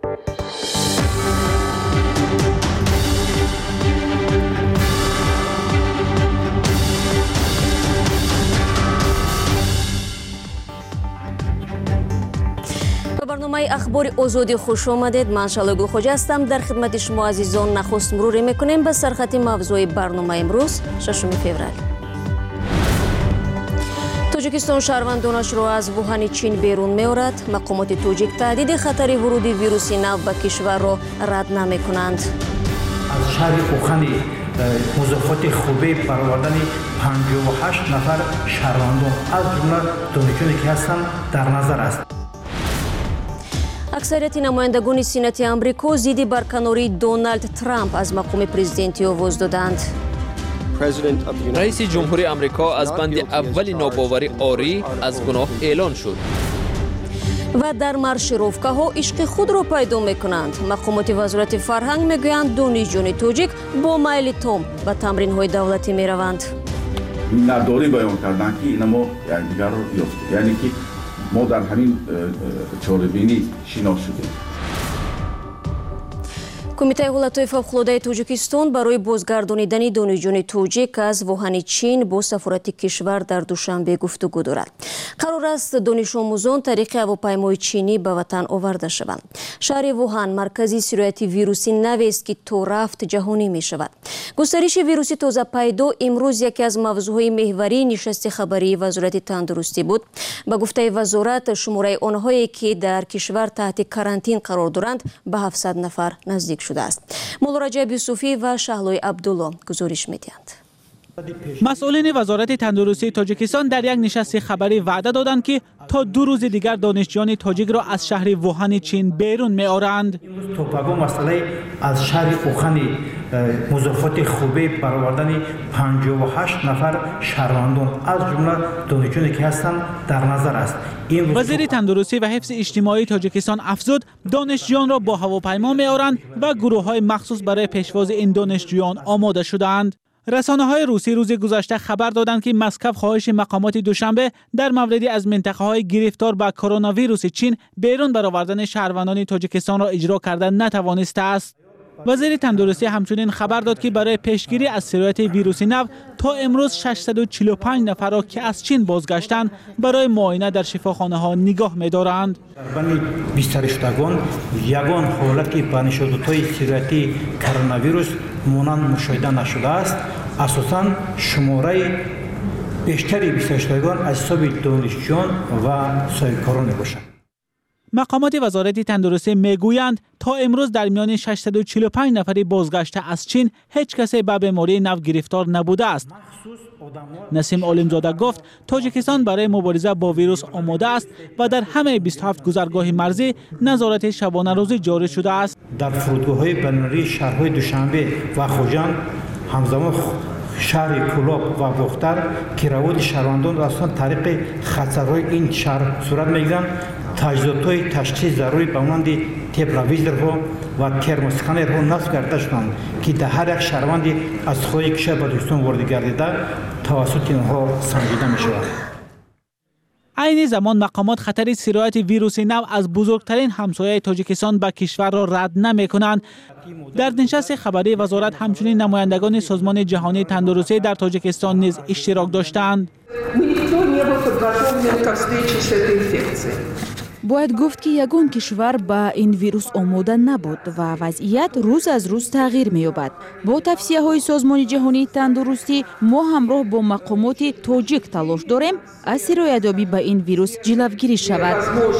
برنامه اخبار آزادی خوش آمدید. من شالگو خوجا هستم. در خدمت شما عزیزان نخست مرور میکنیم به سرخط موضوع برنامه امروز 6 فوریه. تاجیکستان شهروندانش را از ووهان چین بیرون می‌آورد. مقامات تاجیک تهدید خطر ورود ویروس نو به کشور را رد نمی‌کنند. از شهر ووهان مضافات خوبه برآوردن 58 نفر شهروندان از جمله دانشجویانی که هستند در نظر است. اکثریت نمایندگان سنت آمریکا ضد برکناری دونالد ترامپ از مقام پرزیدنتی آواز دادند. رئیس جمهوری آمریکا از بند اول ناباوری آری از گناه اعلان شد. و در مارشروفکه ها عشق خود را پیدا میکنند. مقامات وزارت فرهنگ میگویند دانشجویان تاجیک با میل تام به تمرین های دولتی میروند. نداری بیان کردن که اینا ما یکدیگر رو یافتیم، یعنی که ما در همین چاره‌بینی شناخت شدیم. کمیته حالتهای فوق‌العاده تاجیکستان برای بازگردانیدن دانشجویان تاجیک از ووهان چین با سفارت کشور در دوشنبه گفتگو دارد. قرار است دانش آموزان طریق هواپیمای چینی به وطن آورده شوند. شهر ووهان مرکزی سرایت ویروس نو است که تا رفت جهانی می شود. گسترش ویروس تازه پیدا امروز یکی از موضوعهای محوری نشست خبری وزارت تندرستی بود. به گفته وزارت شماره آنهایی که در کشور تحت کارانتین قرار دارند به 700 نفر نزدیک شده است. مولا رجب یوسفی و شهلای عبدالله گزارش می‌دهند. مسئولین وزارت تندرستی تاجیکستان در یک نشست خبری وعده دادند که تا 2 روز دیگر دانشجویان تاجیک را از شهر ووهان چین بیرون می‌آورند. توپاگو مسئله از شهر ووهان مضافات خوبه برآوردن 58 نفر شهروندان از جمله دانشجویانی که هستند در نظر است. وزیر تندرستی و حفظ اجتماعی تاجیکستان افزود دانشجویان را با هواپیما می‌آورند و گروه‌های مخصوص برای پیشواز این دانشجویان آماده شده‌اند. رسانه‌های روسی روز گذشته خبر دادند که مسکو خواهش مقامات دوشنبه در موردی از منطقه‌های گرفتار به کرونا ویروس چین بیرون برآوردن شهروندان تاجیکستان را اجرا کرده نتوانسته است. وزیر تندرستی همچنین خبر داد که برای پیشگیری از سرایت ویروس نو تا امروز 645 نفر را که از چین بازگشتند برای معاینه در شفاخانه‌ها نگاه می‌دارند. در بین بیشتر شدگان یگان حالتی بنشدهای سرایت کرونا ویروس مانند مشاهده نشده است. اساساً شماره بیشتری بیشتر شدگان از حساب دانشجویان و سایه‌کاران باشند. مقامات وزارت تندرستی میگویند تا امروز در میان 645 نفری بازگشته از چین هیچ کسی به بیماری نو گرفتار نبوده است. نسیم عالمزاده گفت تاجیکستان برای مبارزه با ویروس آماده است و در همه 27 گذرگاه مرزی نظارت شبانه روزی جاری شده است. در فرودگاه‌های بین‌المللی شهرهای دوشنبه و خوجند همزمان شهر کلاب و بختر که رواد شهروندان را از طریق خطرهای این شهر صورت می‌گیرند. تجهیزات‌های تشخیص ضروری به مانند تپلویزرها و ترموسکانرها نصب کرده شدند که در هر یک شهروندی از خارج کشور به دوستان وارد گردیده توسط آنها سنجیده می‌شود. عین زمان مقامات خطر سرایت ویروس نو از بزرگترین همسایه تاجیکستان به کشور را رد نمی‌کنند. در نشست خبری وزارت همچنین نمایندگان سازمان جهانی تندرستی در تاجیکستان نیز اشتراک داشتند. باید گفت که یگان کشور به این ویروس آماده نبود و وضعیت روز از روز تغییر می‌یابد. با توصیه‌های سازمان جهانی تندرستی ما همراه با مقامات تاجیک تلاش داریم از سرایت‌یابی به این ویروس جلوگیری شود.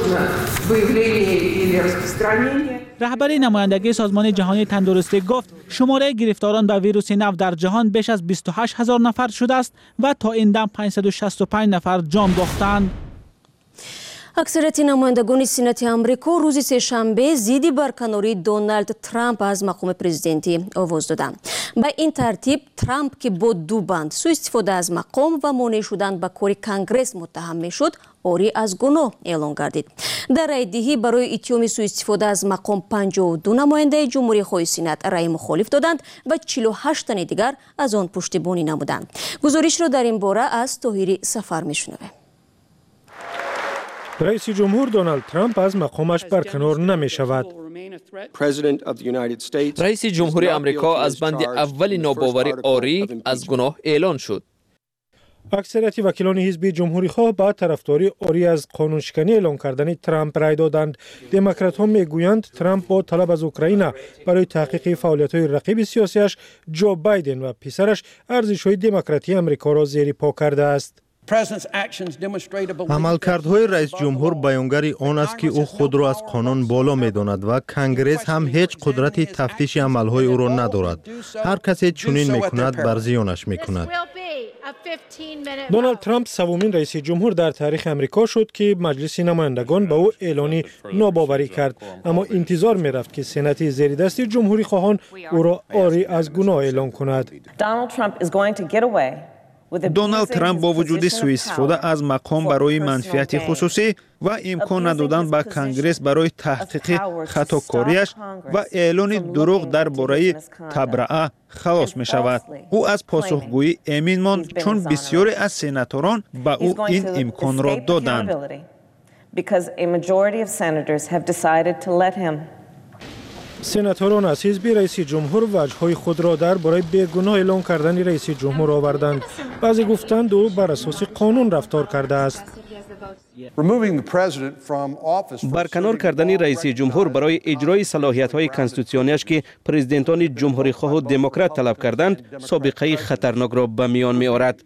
رهبر نمایندگی سازمان جهانی تندرستی گفت شماره گرفتاران به ویروس نو در جهان بیش از 28,000 نفر شده است و تا این دم 565 نفر جان باختند. اکثریت نمایندگان سنت آمریکا روز سه‌شنبه ضد برکناری دونالد ترامپ از مقام پرزیدنتی آواز دادند. به این ترتیب ترامپ که با 2 بند سوء استفاده از مقام و مانع شدن به کار کنگره متهم میشد آری از گناه اعلان گردید. در رایدهی برای اتهام سوء استفاده از مقام 52 نماینده جمهوری خواه سنت رای مخالف دادند و 48 تن دیگر از آن پشتیبانی نمودند. گزارش را در این باره از طاهری سفر میشنویم. رئیس جمهور دونالد ترامپ از مقامش برکنار نمی شود. رئیس جمهوری آمریکا از بند اول ناباوری آری از گناه اعلان شد. اکثریت وکیلان حزب جمهوری خواه با طرفداری آری از قانونشکنی اعلان کردن ترامپ رای دادند. دموکرات ها میگویند ترامپ با طلب از اوکراین برای تحقیق فعالیت های رقیب سیاسیش جو بایدن و پسرش ارزش های دموکراتی آمریکا را زیر پا کرده است. عملکردهای رئیس جمهور بیانگر آن است که او خود را از قانون بالا می‌داند و کنگره هم هیچ قدرتی تفتیش عملهای او را ندارد. هر کسی چنین میکند بر زیانش میکند. دونالد ترامپ سومین رئیس جمهور در تاریخ امریکا شد که مجلس نمایندگان به او اعلان ناباوری کرد، اما انتظار می‌رفت که سنات زیر دست جمهوری خواهان او را آری از گناه اعلان کند. دونالد ترامپ با وجود سوء استفاده از مقام برای منفعت خصوصی و امکان ندادن به کنگره برای تحقیق خطاکاریش و اعلان دروغ درباره تبرئه خلاص می شود. او از پاسخگویی امین ماند چون بسیاری از سناتوران به او این امکان را دادند. سناتوران از حزب رئیس جمهور وجه‌های خود را درباره بیگناه اعلان کردن رئیس جمهور آوردند. بعضی گفتند او بر اساس قانون رفتار کرده است. برکنار کردن رئیس جمهور برای اجرای صلاحیت‌های کنستیتوسیونیش که پرزیدنتان جمهوری خواه و دموکرات طلب کردند، سابقه خطرناک را به میان می‌آورد.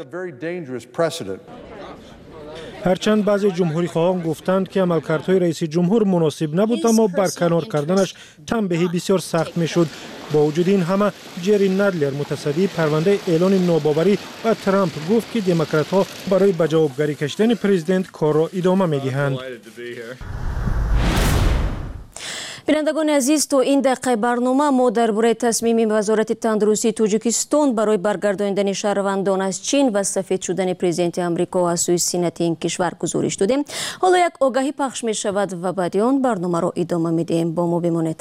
هرچند بعضی جمهوری خواهان گفتند که عملکردهای رئیس جمهور مناسب نبود، اما برکنار کردنش تنبیهی بسیار سخت میشد. با وجود این همه جری ندلر متصدی پرونده اعلان ناباوری و ترامپ گفت که دموکرات ها برای به جوابگری کشیدن پرزیدنت کار را ادامه میدهند. بینندگان عزیز، تو این دقیقه برنامه ما درباره تصمیم وزارت تندرستی تاجیکستان برای برگرداندن شهروندان از چین و سفید شدن پرزیدنت آمریکا از سوی سنات این کشور گزارش دادیم. حالا یک آگهی پخش می شود و بعد آن برنامه را ادامه میدیم. با ما بمانید.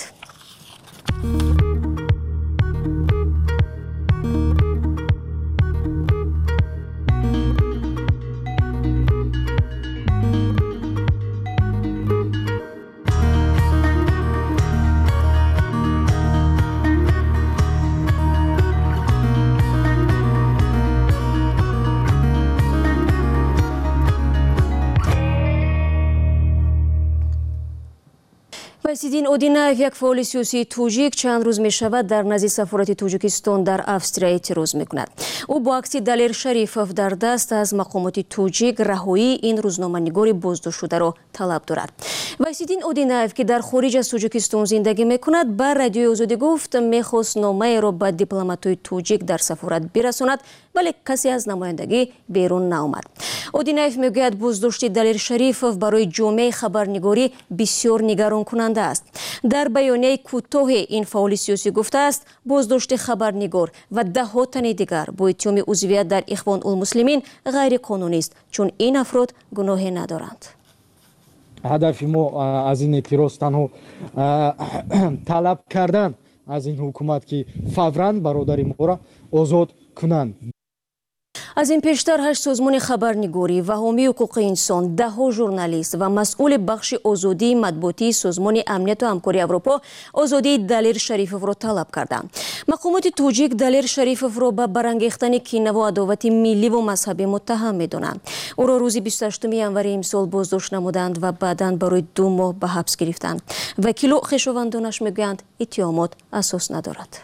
وایسیدین اودیناف، یک فعال سیاسی توجیک، چند روز می شود در نزد سفارت تاجیکستان در افسریا اعتراض می کند. او با عکس دلیر شریفوف در دست از مقامات توجیک رهایی این روزنامه‌نگار بازداشت شده را طلب دارد. وایسیدین اودیناف که در خارج از تاجیکستان زندگی می کند، بر رادیوی آزادی گفت می‌خواست نامه را به دیپلمات‌های توجیک در سفارت برساند، ولی کسی از نمایندگی بیرون نآمد. اودیناف میگوید بازداشت دلیر شریفوف برای جامعه خبرنگاری بسیار نگران کننده است. در بیانیه کوتاه این فعال سیاسی گفته است بازداشت خبرنگار و ده‌ها تن دیگر با اتهام عضویت در اخوان المسلمین غیر قانونی است، چون این افراد گناهی ندارند. هدف ما از این اعتراض تنها طلب کردن از این حکومت که فوراً برادر ما را آزاد کنند. از این پیشتر 8 سازمان خبرنگاری و حامی حقوق انسان، 10 ژورنالیست و مسئول بخش آزادی مطبوعاتی سازمان امنیت و همکاری اروپا آزادی دلیر شریفوف را طلب کردند. مقامات توجیک دلیر شریفوف را به برانگیختن کینه و عداوت ملی و مذهبی متهم می‌دانند. او را روز 28 ینوری امسال بازداشت نمودند و بعداً برای 2 ماه به حبس گرفتند. وکیل و خویشاوندانش میگویند اتهامات اساس ندارد.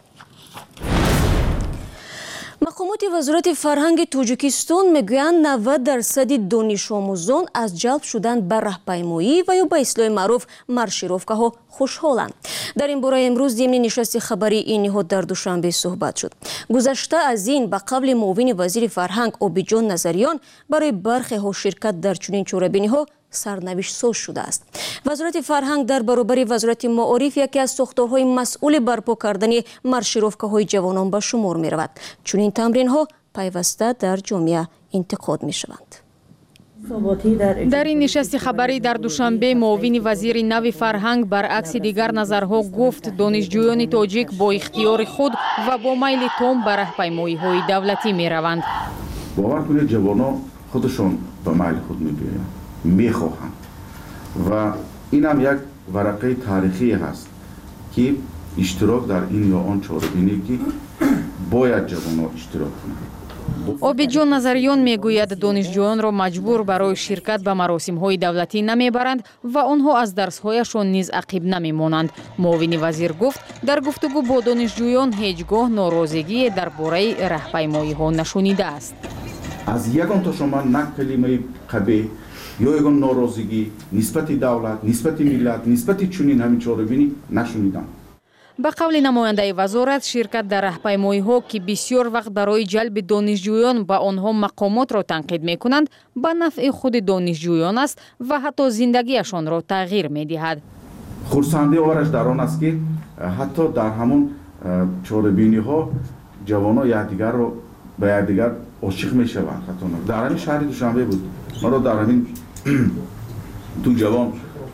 مقامات وزارت فرهنگ تاجیکستان میگویند 90% دانش آموزان از جلب شدن به راهپیمایی و یا به اصطلاح معروف مارشیروفکه ها خوشحالند. در این باره امروز ضمن نشست خبری این نهاد در دوشنبه صحبت شد. گذشته از این به قبل معاون وزیر فرهنگ آبیجان نظریان برای برخی ها شرکت در چنین چاره‌بینی ها سرنوشت ساز شده است. وزارت فرهنگ در برابر وزارت معارف یکی از ساختارهای مسئول برپا کردن مارشیروفکه های جوانان به شمار می رود. چون این تمرین ها پیوسته در جامعه انتقاد می شوند. در این نشست خبری در دوشنبه معاون وزیر نو فرهنگ برعکس دیگر نظرها گفت دانشجویان تاجیک با اختیار خود و با میل تام به راهپیمایی های دولتی می روند. باور کنید جوانان خودشون به میل خود می بیایند، میخواهند و این هم یک ورقه تاریخی هست که اشتراک در این یا آن چاره‌بینی که باید جوانان اشتراک کنند. обиҷон назарён мегӯяд донишҷӯёнро маҷбур барои ширкат ба маросимҳои давлатӣ намебаранд ва онҳо аз дарсҳояшон низ ақиб намемонанд. муовини вазир гуфт, дар гуфтугӯ бо донишҷӯён ҳеҷ гоҳ норозигие дар бораи раҳпаймоиҳо нашунидааст. аз ягон то шумо на калимаи қабеҳ ё ягон норозигӣ нисбати давлат, нисбати миллат, нисбати чунин ҳамин чорабинӣ нашунидам. ба қавли намояндаи вазорат, ширкат дар раҳпаймоиҳо ки бисёр вақт барои ҷалби донишҷӯён ба онҳо мақомотро танқид мекунанд, ба нафъи худи донишҷӯён аст ва ҳатто зиндагиашонро тағйир медиҳад. хурсандии ораш дар он аст ки ҳатто дар ҳамон чорабиниҳо ҷавоно якдигарро ба якдигар ошиқ мешаванд. дар ҳамин шаҳри душанбе буд, маро дар ҳамин ду ҷавон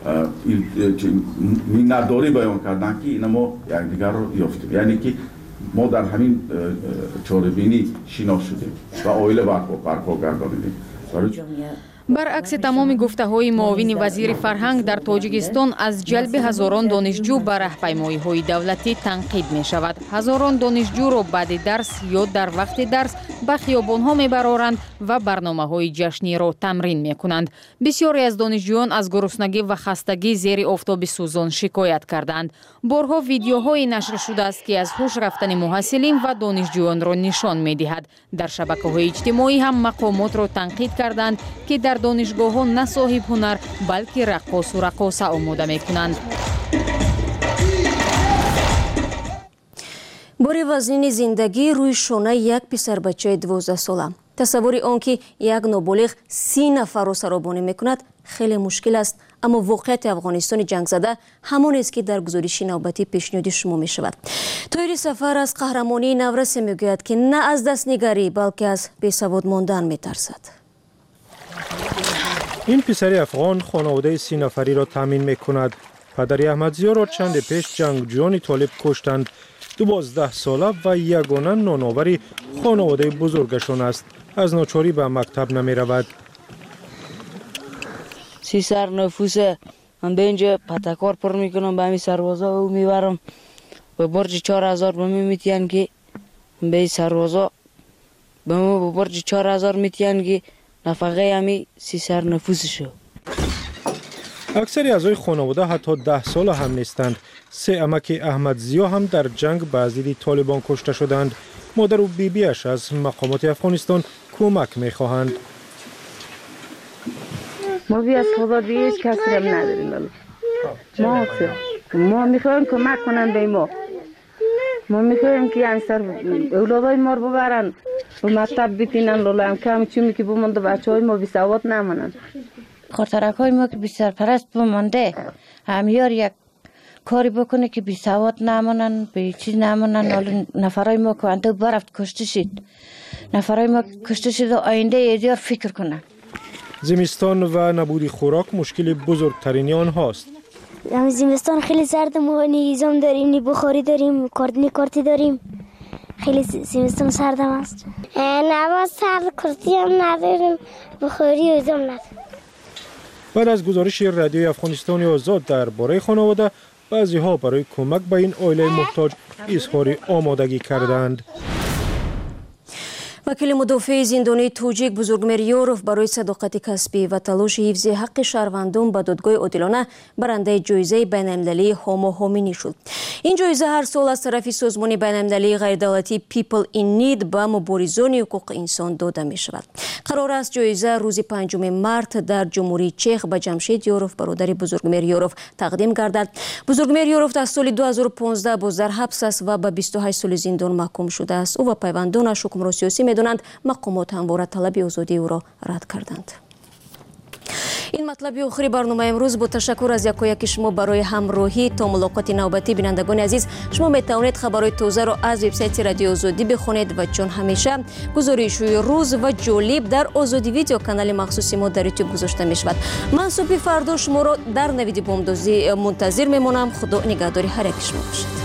миннатдорӣ баён карданд ки ина мо якдигарро ёфтем, яъне ки мо дар ҳамин чорабинӣ шинос шудем ва оила барпо гардонидем. баръакси тамоми гуфтаҳои муовини вазири фарҳанг, дар тоҷикистон аз ҷалби ҳазорон донишҷӯ ба раҳпаймоиҳои давлатӣ танқид мешавад. ҳазорон донишҷӯро баъди дарс ё дар вақти дарс ба хиёбонҳо мебароранд ва барномаҳои ҷашниро тамрин мекунанд. бисёре аз донишҷӯён аз гуруснагӣ ва хастагӣ зери офтоби сӯзон шикоят карданд. борҳо видеоҳое нашр шудааст ки аз ҳуш рафтани муҳассилин ва донишҷӯёнро нишон медиҳад. дар шабакаҳои иҷтимоӣ ҳам мақомотро танқид карданд ки дар донишгоҳҳо на соҳиб ҳунар, балки раққосу раққоса омода мекунанд. бори вазнини зиндагӣ рӯи шонаи як писарбачаи 12-сола. тасаввури он ки як ноболиғ 30 нафарро саробонӣ мекунад хеле мушкил аст, аммо воқеияти афғонистони ҷангзада ҳамонест ки дар гузориши навбатӣ пешниҳоди шумо мешавад. тоири сафар аз қаҳрамонии наврасе мегӯяд ки на аз дастнигарӣ, балки аз бесавод мондан метарсад. این پسری افغان خانواده 30 نفری را تامین میکند. پدری احمدزیا را چند پیش جنگجویان طالب کشتند. 12 ساله و یگانه نانآوری خانواده بزرگشان است. از ناچاری به مکتب نمی رود. 300 نفوسه. من به اینجا پتکار پر میکنم، به همین سربازا او میبرم. به برج 4000 به می میتین که به سربازا به ما به برج 4000 میتین که نفقه همی 300 نفوسشو. اکثری اعضای خانواده حتی 10 سال هم نیستند. 3 عمک احمدزیا هم در جنگ به ضد طالبان کشته شدند. مادر و بیبیش از مقامات افغانستان کمک میخواهند. ما بی از خدا دیگه هیچ کسی هم نداریم. ما میخوایم کمک کنن به ما. ما میخوایم که این سر اولادای ما رو ببرن و مکتب بتینن، لالا هم کم چیمی که بمانده بچه های ما بی سواد نمانن. خاطرک های ما که بی سرپرست بمانده همیار یک کاری بکنه که بی سواد نمانن، به چیز نمانن. نفرای ما که انتو برفت کشته شد، نفرای ما کشته شد و آینده ایدیار فکر کنن. زمستان و نبود خوراک مشکل بزرگترین آنهاست. زمستان خیلی سرد، ما نیزام داریم، نی بخاری داریم، کارتی داریم. خیلی زمستان سرد است. نه سرد کارتی هم نداریم، بخاری و نیزام نداریم. بعد از گزارش رادیوی افغانستان آزاد درباره خانواده، بعضی ها برای کمک به این عائله محتاج اظهار آمادگی کردند. وکیل مدافع زندانی توجیک بزرگمیر یورف برای صداقت کسبی و تلاش حفظ حق شهروندان به دادگاه عادلانه برنده جایزه بین‌المللی هومو هومینی شد. این جایزه هر سال از طرف سازمان بین‌المللی غیردولتی People in Need به مبارزان حقوق انسان داده می شود. قرار است جایزه روز 5 مارت در جمهوری چک به جمشید یورف برادر بزرگمیر یورف تقدیم گردد. بزرگمیر یورف از سال 2015 باز در حبس است و به 28 سال زندان محکوم شده است. او و پیوندانش حکمران سیاسی می‌دانند. مقامات همواره طلب آزادی او را رد کردند. این مطلب آخری برنامه امروز. با تشکر از یکایک شما برای همراهی. تا ملاقات نوبتی بینندگان عزیز، شما میتوانید خبرهای تازه را از وبسایت رادیو آزادی بخونید و چون همیشه گزارش‌های روز و جالب در آزادی ویدیو کانال مخصوصی ما در یوتیوب گذاشته می شود. من صبح فردا شما را در نوید بامدازی منتظر میمانم. خدا نگهداری هر یک شما باشد.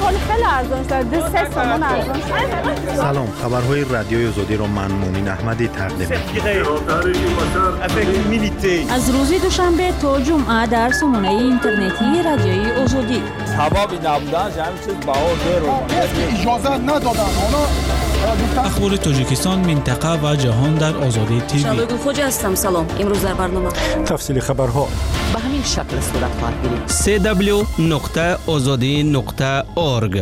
خیلی ارزان شد 3 تومان ارزان شد. سلام، خبرهای رادیوی آزادی را من مومین احمدی تقدیم می‌کنم. از روز دوشنبه تا جمعه در سامانه اینترنتی رادیوی آزادی. اجازه ندادن اخبار تاجیکستان، منطقه و جهان در آزادی تیوی. شادو خوج هستم. سلام. امروز در برنامه تفصیل خبرها به همین شکل صورت خواهد گرفت. www.azadi.org.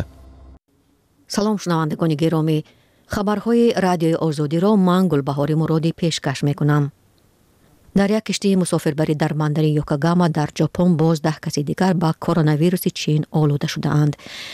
سلام شنوندگان گرامی، خبرهای رادیوی آزادی را من گلبهار مرادی پیشکش میکنم. در یک کشتی مسافربری در بندر یوکوگاما در ژاپن باز 10 کسی دیگر با کرونا ویروس چین آلوده شده‌اند.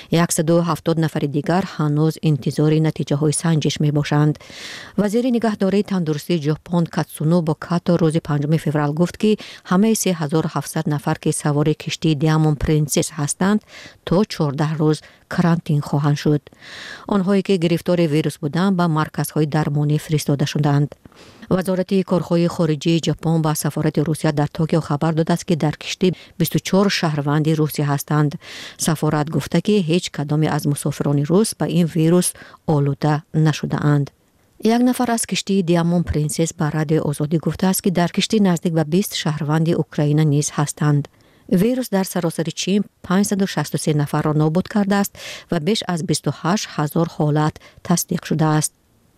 170 نفر دیگر هنوز انتظار نتیجه های سنجش می باشند. وزیر نگهداری تندرستی ژاپن کاتسونوبو کاتو روز 5 فوریه گفت که همه 3700 نفر که سوار کشتی دیاموند پرنسس هستند تا 14 روز کرانتین خواهند شد. آنهایی که گرفتار ویروس بودند به مرکزهای درمانی فرستاده شدند. وزارت کارهای خارجه ژاپن با سفارت روسیه در توکیو خبر داده است که در کشتی 24 شهروند روسیه هستند. سفارت گفته که هیچ کدام از مسافران روس به این ویروس آلوده نشده اند. یک نفر از کشتی دیاموند پرنسس به رادیوی آزادی گفته است که در کشتی نزدیک به 20 شهروند اوکراین نیز هستند. ویروس در سراسر چین 563 نفر را نابود کرده است و بیش از 28000 حالت تصدیق شده است.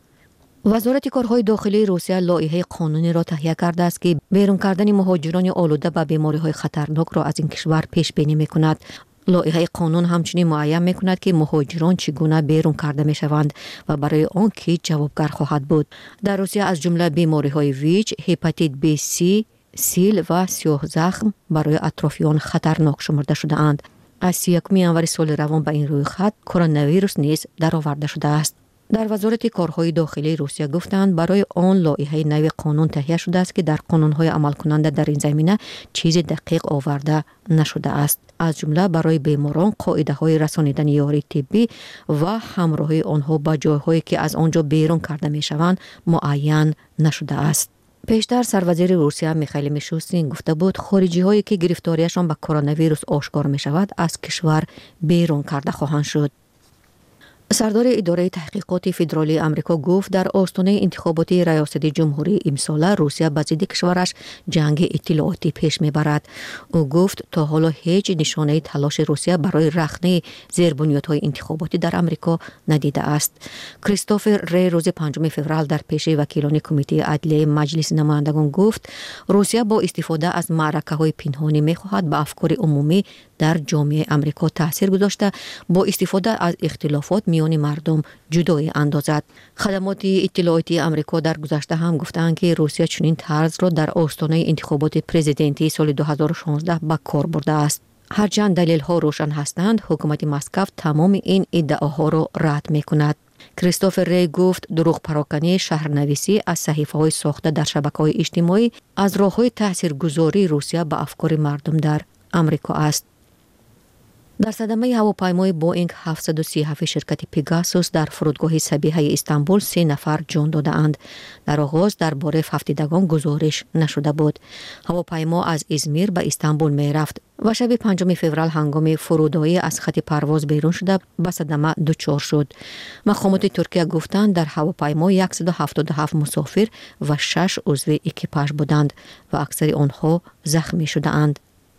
وزارت کارهای داخلی روسیه لایحه قانونی را تهیه کرده است که بیرون کردن مهاجران آلوده به بیماری‌های خطرناک را از این کشور پیش بینی می‌کند. لایحه قانون همچنین معین می‌کند که مهاجران چگونه بیرون کرده می‌شوند و برای آن کی جوابگر خواهد بود. در روسیه از جمله بیماری‌های ویچ، هپاتیت بی سی، سیل و سیاه زخم برای اطرافیان خطرناک شمرده شده اند. از 31 ژانویه سال روان به این رویخط کرونا ویروس نیز درآورده شده است. در وزارت کارهای داخلی روسیه گفتند برای آن لایحه نوی قانون تهیه شده است که در قانون‌های عمل کننده در این زمینه چیز دقیق آورده نشده است. از جمله برای بیماران قاعده‌های رسانیدن یاری طبی و همراهی آنها به جای‌هایی که از آنجا بیرون کرده می‌شوند معین نشده است. پیشتر سروزیر روسیه میخائیل میشوستین گفته بود خارجی‌هایی که گرفتاریشان به کرونا ویروس آشکار می‌شود از کشور بیرون کرده خواهند شد. سردار اداره تحقیقات فدرالی آمریکا گفت در آستانه انتخابات ریاست جمهوری امسال روسیه با ضد کشورش جنگ اطلاعاتی پیش میبرد. او گفت تا حالا هیچ نشانه تلاش روسیه برای رخنه زیربنیادهای انتخاباتی در آمریکا ندیده است. کریستوفر ری روز 5 فوریه در پیش وکیلان کمیته عدلیه مجلس نمایندگان گفت روسیه با استفاده از معرکه‌های پنهانی می‌خواهد به افکار عمومی در جامعه آمریکا تاثیر گذاشته با استفاده از اختلافات میان مردم جدایی اندازد. خدمات اطلاعاتی آمریکا در گذشته هم گفتند که روسیه چنین طرز را در آستانه انتخابات پرزیدنتی سال 2016 به کار برده است. هرچند دلیل‌ها روشن هستند، حکومت مسکو تمام این ادعاها را رد می‌کند. کریستوفر ری گفت دروغ پراکنی شهرنویسی از صحیفه‌های ساخته در شبکه‌های اجتماعی از راه‌های تاثیرگذاری روسیه به افکار مردم در آمریکا است. در صدمه هواپیمای بوئینگ 737 شرکت پیگاسوس در فرودگاه سبیحه استانبول 3 نفر جان دادند. در آغاز درباره فقیدگان گزارش نشده بود. هواپیما از ازمیر به استانبول می رفت و شب 5 فوریه هنگام فرودایی از خط پرواز بیرون شده به صدمه دچار شد. مقامات ترکیه گفتند در هواپیما 177 مسافر و 6 عضو اکیپاژ بودند و اکثر آنها زخمی شده‌اند.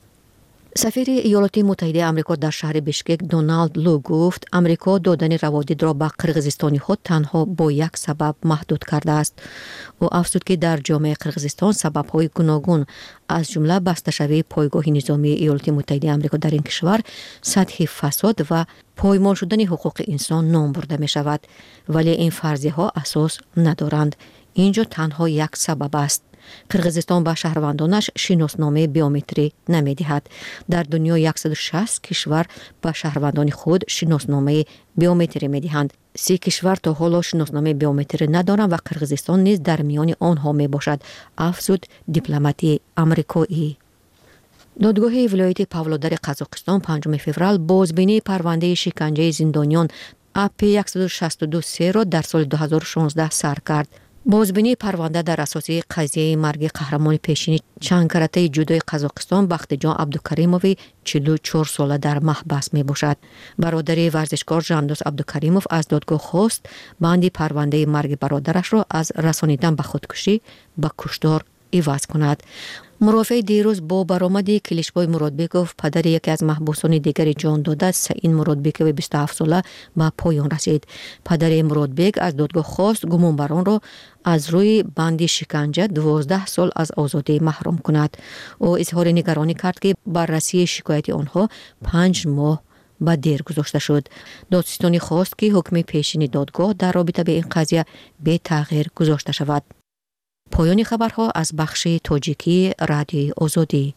سفیر ایالات متحده آمریکا در شهر بشکک دونالد لو گفت امریکا دادن روادید را به قرقیزستانی خود تنها با یک سبب محدود کرده است. او افزود که در جامعه قرقیزستان سبب‌های گوناگون از جمله بسته‌شوی پایگاه نظامی ایالات متحده آمریکا در این کشور، سطح فساد و پایمال شدن حقوق انسان نام برده می شود، ولی این فرضیه‌ها اساس ندارند. اینجا تنها یک سبب است. قرقیزستان به شهروندانش شناسنامه بیومتری نمی‌دهد. در دنیا 160 کشور به شهروندان خود شناسنامه بیومتری می‌دهند. 3 کشور تا حالا شناسنامه بیومتری ندارند و قرقیزستان نیز در میان آنها میباشد، افزود دیپلماتی آمریکایی. دادگاه ولایت پاولودار قزاقستان 5 فوریه بازبینی پرونده شکنجه زندانیان AP-162 را در سال 2016 سر کرد. بازبینی پرونده در اساس قضیه مرگ قهرمان پیشین چند کرته جودوی قزاقستان بختجان عبدالکریموی 44 ساله در محبس می باشد. برادر ورزشکار جاندوس عبدالکریموف از دادگاه خواست بند پرونده مرگ برادرش را از رسانیدن به خودکشی به کشتار عوض کند. مرافع دیروز با برآمد کلیشبای مرادبیکوف پدر یکی از محبوسان دیگر جان داده سعید مرادبیکوف 27 ساله به پایان رسید. پدر مرادبیک از دادگاه خواست گمانبران را از روی بند شکنجه 12 سال از آزادی محروم کند. او اظهار نگرانی کرد که بررسی شکایت آنها 5 ماه به دیر گذاشته شد. دادستانی خواست که حکم پیشین دادگاه در رابطه به این قضیه به تغییر گذاشته شود. پایان خبرها از بخش تاجیکی رادیوی آزادی.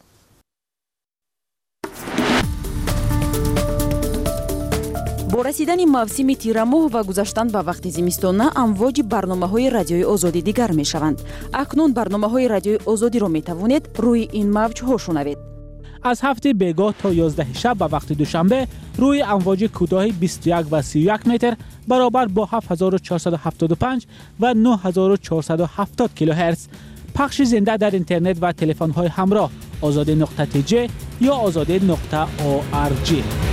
با رسیدن موسم تیرماه و گذشتن به وقت زمستانه امواج برنامه‌های رادیوی آزادی دیگر می‌شوند. اکنون برنامه‌های رادیوی آزادی را می‌توانید روی این موج‌ها شنوید. از هفته بیگاه تا 11 شب به وقت دوشنبه روی امواج کوتاه 21 و 31 متر برابر با 7475 و 9470 کیلوهرتز. پخش زنده در اینترنت و تلفن‌های همراه azadi.tj یا azadi.org.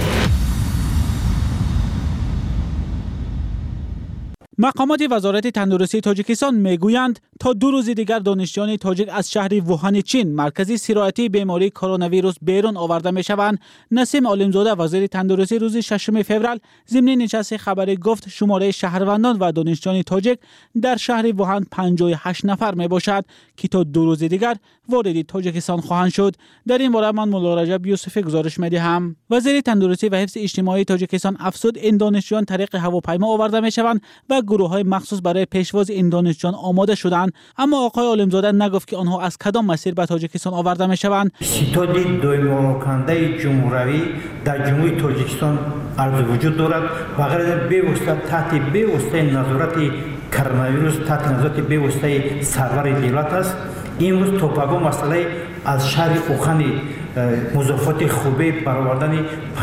مقامات وزارت تندرستی تاجیکستان میگویند تا 2 روز دیگر دانشجویان تاجیک از شهر ووهان چین مرکز سرایتی بیماری کرونا ویروس بیرون آورده میشوند. نسیم عالمزاده وزیر تندرستی روز 6 فوریه ضمن نشست خبری گفت شماره شهروندان و دانشجویان تاجیک در شهر ووهان 58 نفر می باشد که تا 2 روز دیگر وارد تاجیکستان خواهند شد. در این باره من مولا رجب یوسفی گزارش می‌دهم. وزیر تندرستی و حفظ اجتماعی تاجیکستان افزود این دانشجویان طریق هواپیما آورده میشوند و گروه‌های مخصوص برای پیشواز این دانشجویان آماده شدند، اما آقای عالمزاده نگفت که آنها از کدام مسیر به تاجیکستان آورده میشوند. ستاد دویم‌کننده جمهوری در جمهوری تاجیکستان عرض وجود دارد و غیر به واسطه تحت به واسطه نظارت کرونا ویروس تحت نظارت به واسطه سرور دولت است. امروز توپاگو مسئله از شهر اوخانی مضافات خوبه برآوردن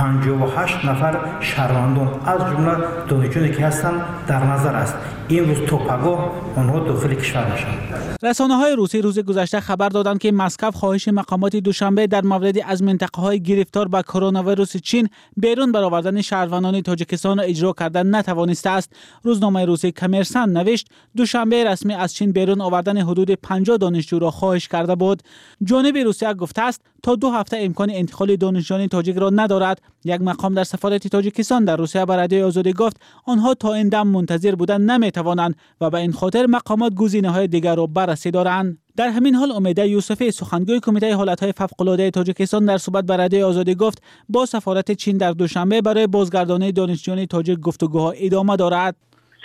58 نفر شهروندان از جمله دانشجویانی که هستند در نظر است. امروز توپاگو آنها داخل کشور میشن. رسانه‌های روسی روز گذشته خبر دادند که مسکو خواهش مقامات دوشنبه در مورد از منطقه‌های گرفتار به کرونا ویروس چین بیرون برآوردن شهروندان تاجیکستان را اجرا کردن نتوانسته است. روزنامه روسی کمرسان نوشت دوشنبه رسمی از چین بیرون آوردن حدود 50 دانشجو را خواهش کرده بود. جانب روسیه گفته است تا 2 هفته امکان انتقال دانشجویان تاجیک را ندارد. یک مقام در سفارت تاجیکستان در روسیه به رادیوی آزادی گفت آنها تا این دم منتظر بودن نمیتوانند و به این خاطر مقامات گزینه‌های دیگر را بررسی دارند. در همین حال امیده یوسفی سخنگوی کمیته حالت‌های فوق‌العاده تاجیکستان در صحبت با رادیوی آزادی گفت با سفارت چین در دوشنبه برای بازگردانی دانشجویان تاجیک گفتگوها ادامه دارد.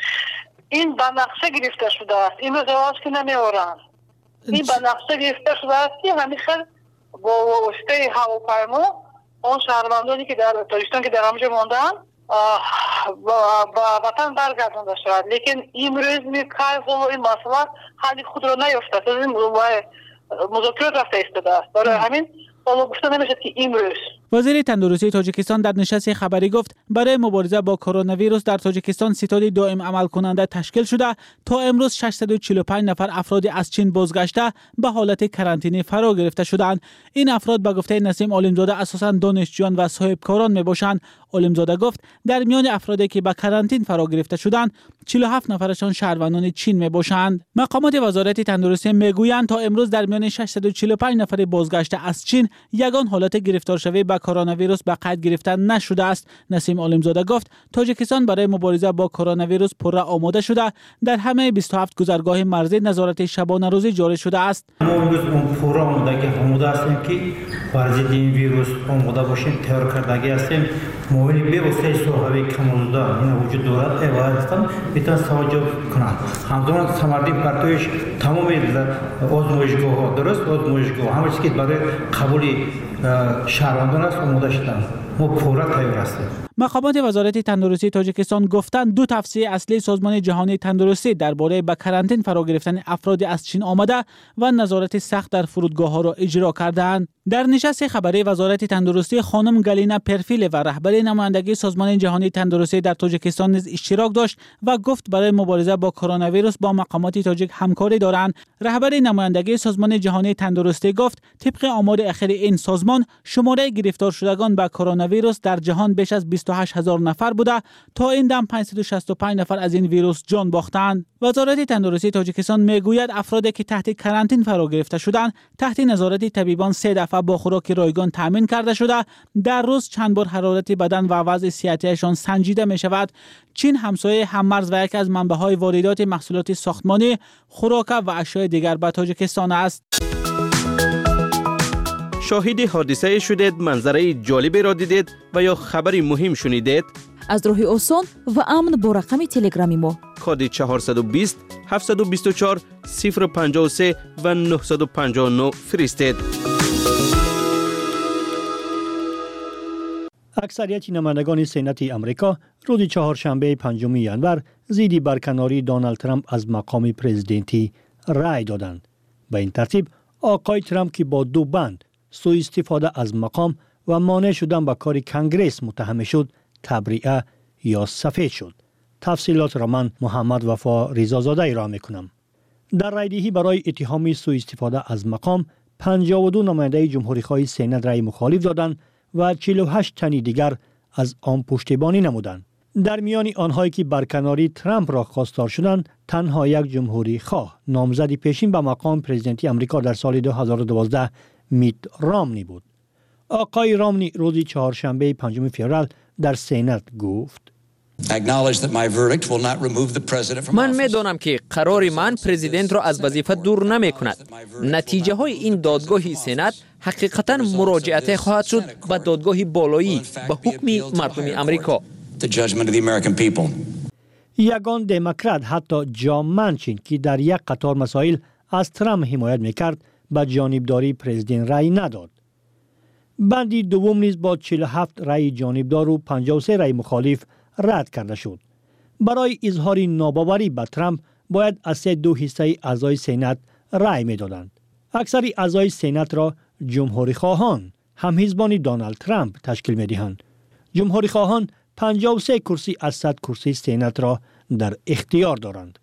این به نقشه گرفته شده است. این رو جواز که نمی‌آورند. این به نقشه گرفته شده است که همیشه با واسطه هواپیما اون شهروندانی که در تاجیکستان که در آنجا ماندن با وطن برگردانده شود، لیکن امروز می‌کای این مسئله حل خود را نیافته. این مذاکرات رفته ایستاده است. برای همین گفته نمیشه که امروز. وزیر تندرستی تاجیکستان در نشست خبری گفت برای مبارزه با کرونا ویروس در تاجیکستان ستاد دائم عمل کننده تشکیل شده. تا امروز 645 نفر افرادی از چین بازگشته به حالت کرانتینی فرا گرفته شدند. این افراد به گفته نسیم عالمزاده اساساً دانشجویان و صاحبکاران میباشند. عالمزاده گفت در میان افرادی که به کرانتین فرا گرفته شدند 47 نفرشان شهروندان چین میباشند. مقامات وزارت تندرستی میگویند تا امروز در میان 645 نفر بازگشته از چین یگان حالت گرفتار شوی به کرونا ویروس به قید گرفته نشده است. نسیم عالمزاده گفت تاجیکستان برای مبارزه با کرونا ویروس پره آماده شده. در همه 27 گذرگاه مرزی نظارت شبانه روزی جاری شده است. ما امروز پره آماده هستیم که برای این ویروس آماده باشیم، تیار کردگی هستیم. مولی به واسطه صحبه کمال‌دار این وجود دارد ایوالستان میتونن توجه کنند. همزمان سمردی پرتویش تمام آزمایشگاه ها درست آزمایشگاه همه چیزی که برای قبول شهروندان است آماده شدند. ما پورا تیار هستیم. مقامات وزارت تندرستی تاجیکستان گفتند دو توصیه اصلی سازمان جهانی تندرستی درباره به کرانتین فرا گرفتن افراد از چین آمده و نظارت سخت در فرودگاه‌ها را اجرا کردند. در نشست خبری وزارت تندرستی خانم گالینا پرفیل و رهبر نمایندگی سازمان جهانی تندرستی در تاجیکستان نیز اشتراک داشت و گفت برای مبارزه با کرونا ویروس با مقامات تاجیک همکاری دارند. رهبر نمایندگی سازمان جهانی تندرستی گفت طبق آمار اخیر این سازمان شماره گرفتار شدگان به کرونا ویروس در جهان بیش از 28000 نفر بوده. تا این دم 565 نفر از این ویروس جان باختند. وزارت تندرستی تاجیکستان میگوید افرادی که تحت کرانتین فرا گرفته شدند تحت نظارت طبیبان 3 دفعه با خوراک رایگان تامین کرده شده. در روز چند بار حرارت بدن و وضع صحتیشان سنجیده می شود. چین همسایه هممرز و یکی از منبع‌های واردات محصولات ساختمانی، خوراک و اشیاء دیگر به تاجیکستان است. شاهد حادثه شدید، منظره جالبی را دیدید و یا خبری مهم شنیدید؟ از راه آسان و امن با رقم تلگرامی ما کد 420 724 053 و 959 فرستید. اکثریت نمایندگان سنت امریکا روز چهارشنبه 5 ژانویه ضد برکناری دونالد ترامپ از مقام پرزیدنتی رأی دادند. به این ترتیب آقای ترامپ که با 2 بند سوء استفاده از مقام و مانع شدن به کار کنگره متهم شد، تبرئه یا سفید شد. تفصیلات را من محمد وفا رضازاده ارائه میکنم. در رأیدهی برای اتهام سوء استفاده از مقام 52 نماینده جمهوری‌خواه سنا رأی مخالف دادند و 48 تن دیگر از آن پشتیبانی نمودند. در میان آنهایی که برکناری ترامپ را خواستار شدند، تنها یک جمهوری خواه نامزد پیشین به مقام پرزیدنتی امریکا در سال 2012 میت رامنی بود. آقای رامنی روز چهارشنبه 5 فوریه در سنت گفت: من می‌دانم که قرار من پرزیدنت را از وظیفه دور نمی کند. نتیجه های این دادگاه سنت حقیقتاً مراجعت خواهد شد به دادگاه بالایی به حکم مردم امریکا. یگان دموکرات حتی جان منچین که در یک قطار مسائل از ترامپ حمایت میکرد به جانبداری پرزیدنت رأی نداد. بندی دوم نیز با 47 رأی جانبدار و 53 رأی مخالف رد کرده شد. برای اظهار ناباوری به ترامپ باید از 2 حصه اعضای سنت رأی میدادند. اکثر اعضای سنت را جمهوری خواهان هم حزبان دونالد ترامپ تشکیل میدهند. جمهوری خواهان 53 کرسی از 100 کرسی سنت را در اختیار دارند.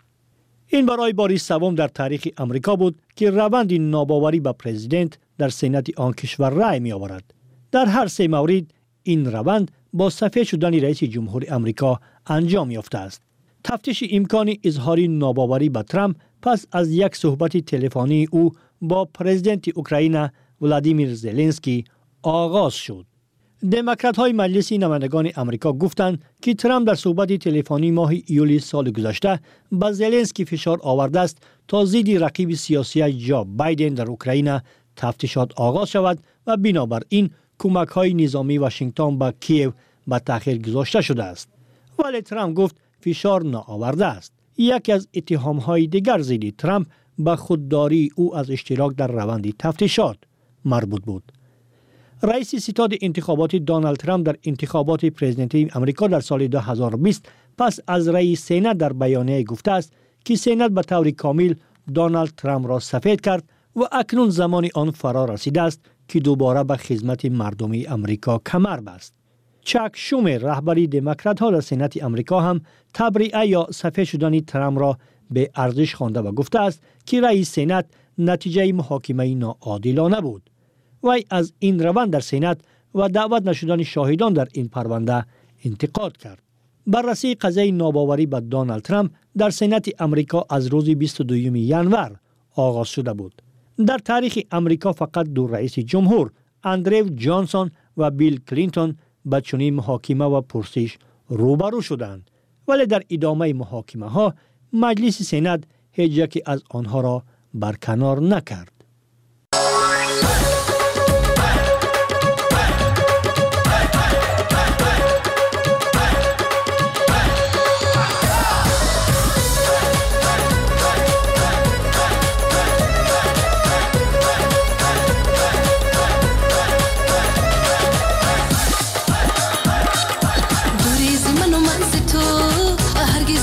این برای بار سوم در تاریخ امریکا بود که روند ناباوری به پرزیدنت در سنت آن کشور رأی می آورد. در هر 3 مورد این روند با سفید شدن رئیس جمهور امریکا انجام یافته است. تفتیش امکان اظهار ناباوری به ترامپ پس از یک صحبت تلفنی او با پرزیدنت اوکراین ولادیمیر زلنسکی آغاز شد. دموکرات های مجلس نمایندگان امریکا گفتند که ترامپ در صحبت تلفنی ماه ایول سال گذشته به زلنسکی فشار آورده است تا ضد رقیب سیاسی جو بایدن در اوکراین تفتیشات آغاز شود و بنابراین کمک های نظامی واشنگتن به کیو به تأخیر گذاشته شده است. ولی ترامپ گفت فشار نآورده است. یکی از اتهام های دیگر ضد ترامپ به خودداری او از اشتراک در روند تفتیشات مربوط بود. رئیس ستاد انتخابات دونالد ترامپ در انتخابات پرزیدنتی امریکا در سال 2020 پس از رأی سنا در بیانیه گفته است که سنا به طور کامل دونالد ترامپ را سفید کرد و اکنون زمان آن فرا رسیده است که دوباره به خدمت مردم امریکا کمر بست. چک شومر رهبری دموکرات ها در سنت امریکا هم تبرئه یا سفید شدن ترامپ را به ارزش خوانده و گفته است که رئیس سنت نتیجه محاکمه ناعادلانه بود. وی از این روند در سنت و دعوت نشدن شاهدان در این پرونده انتقاد کرد. بررسی قضیه ناباوری به دونالد ترامپ در سنت امریکا از روز 22 ژانویه آغاز شده بود. در تاریخ امریکا فقط 2 رئیس جمهور اندرو جانسون و بیل کلینتون به چنین محاکمه و پرسش روبرو شدند، ولی در ادامه محاکمه ها مجلس سنت هیچ یکی از آنها را برکنار نکرد.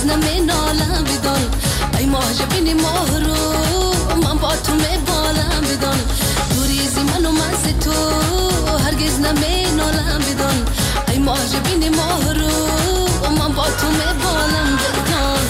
نالم بدان ای ماه بینی ماه رو من با تو میبالم بدان دوریزی من و من ز تو هرگز نالم بدان ای ماه بینی ماه رو من با تو میبالم بدان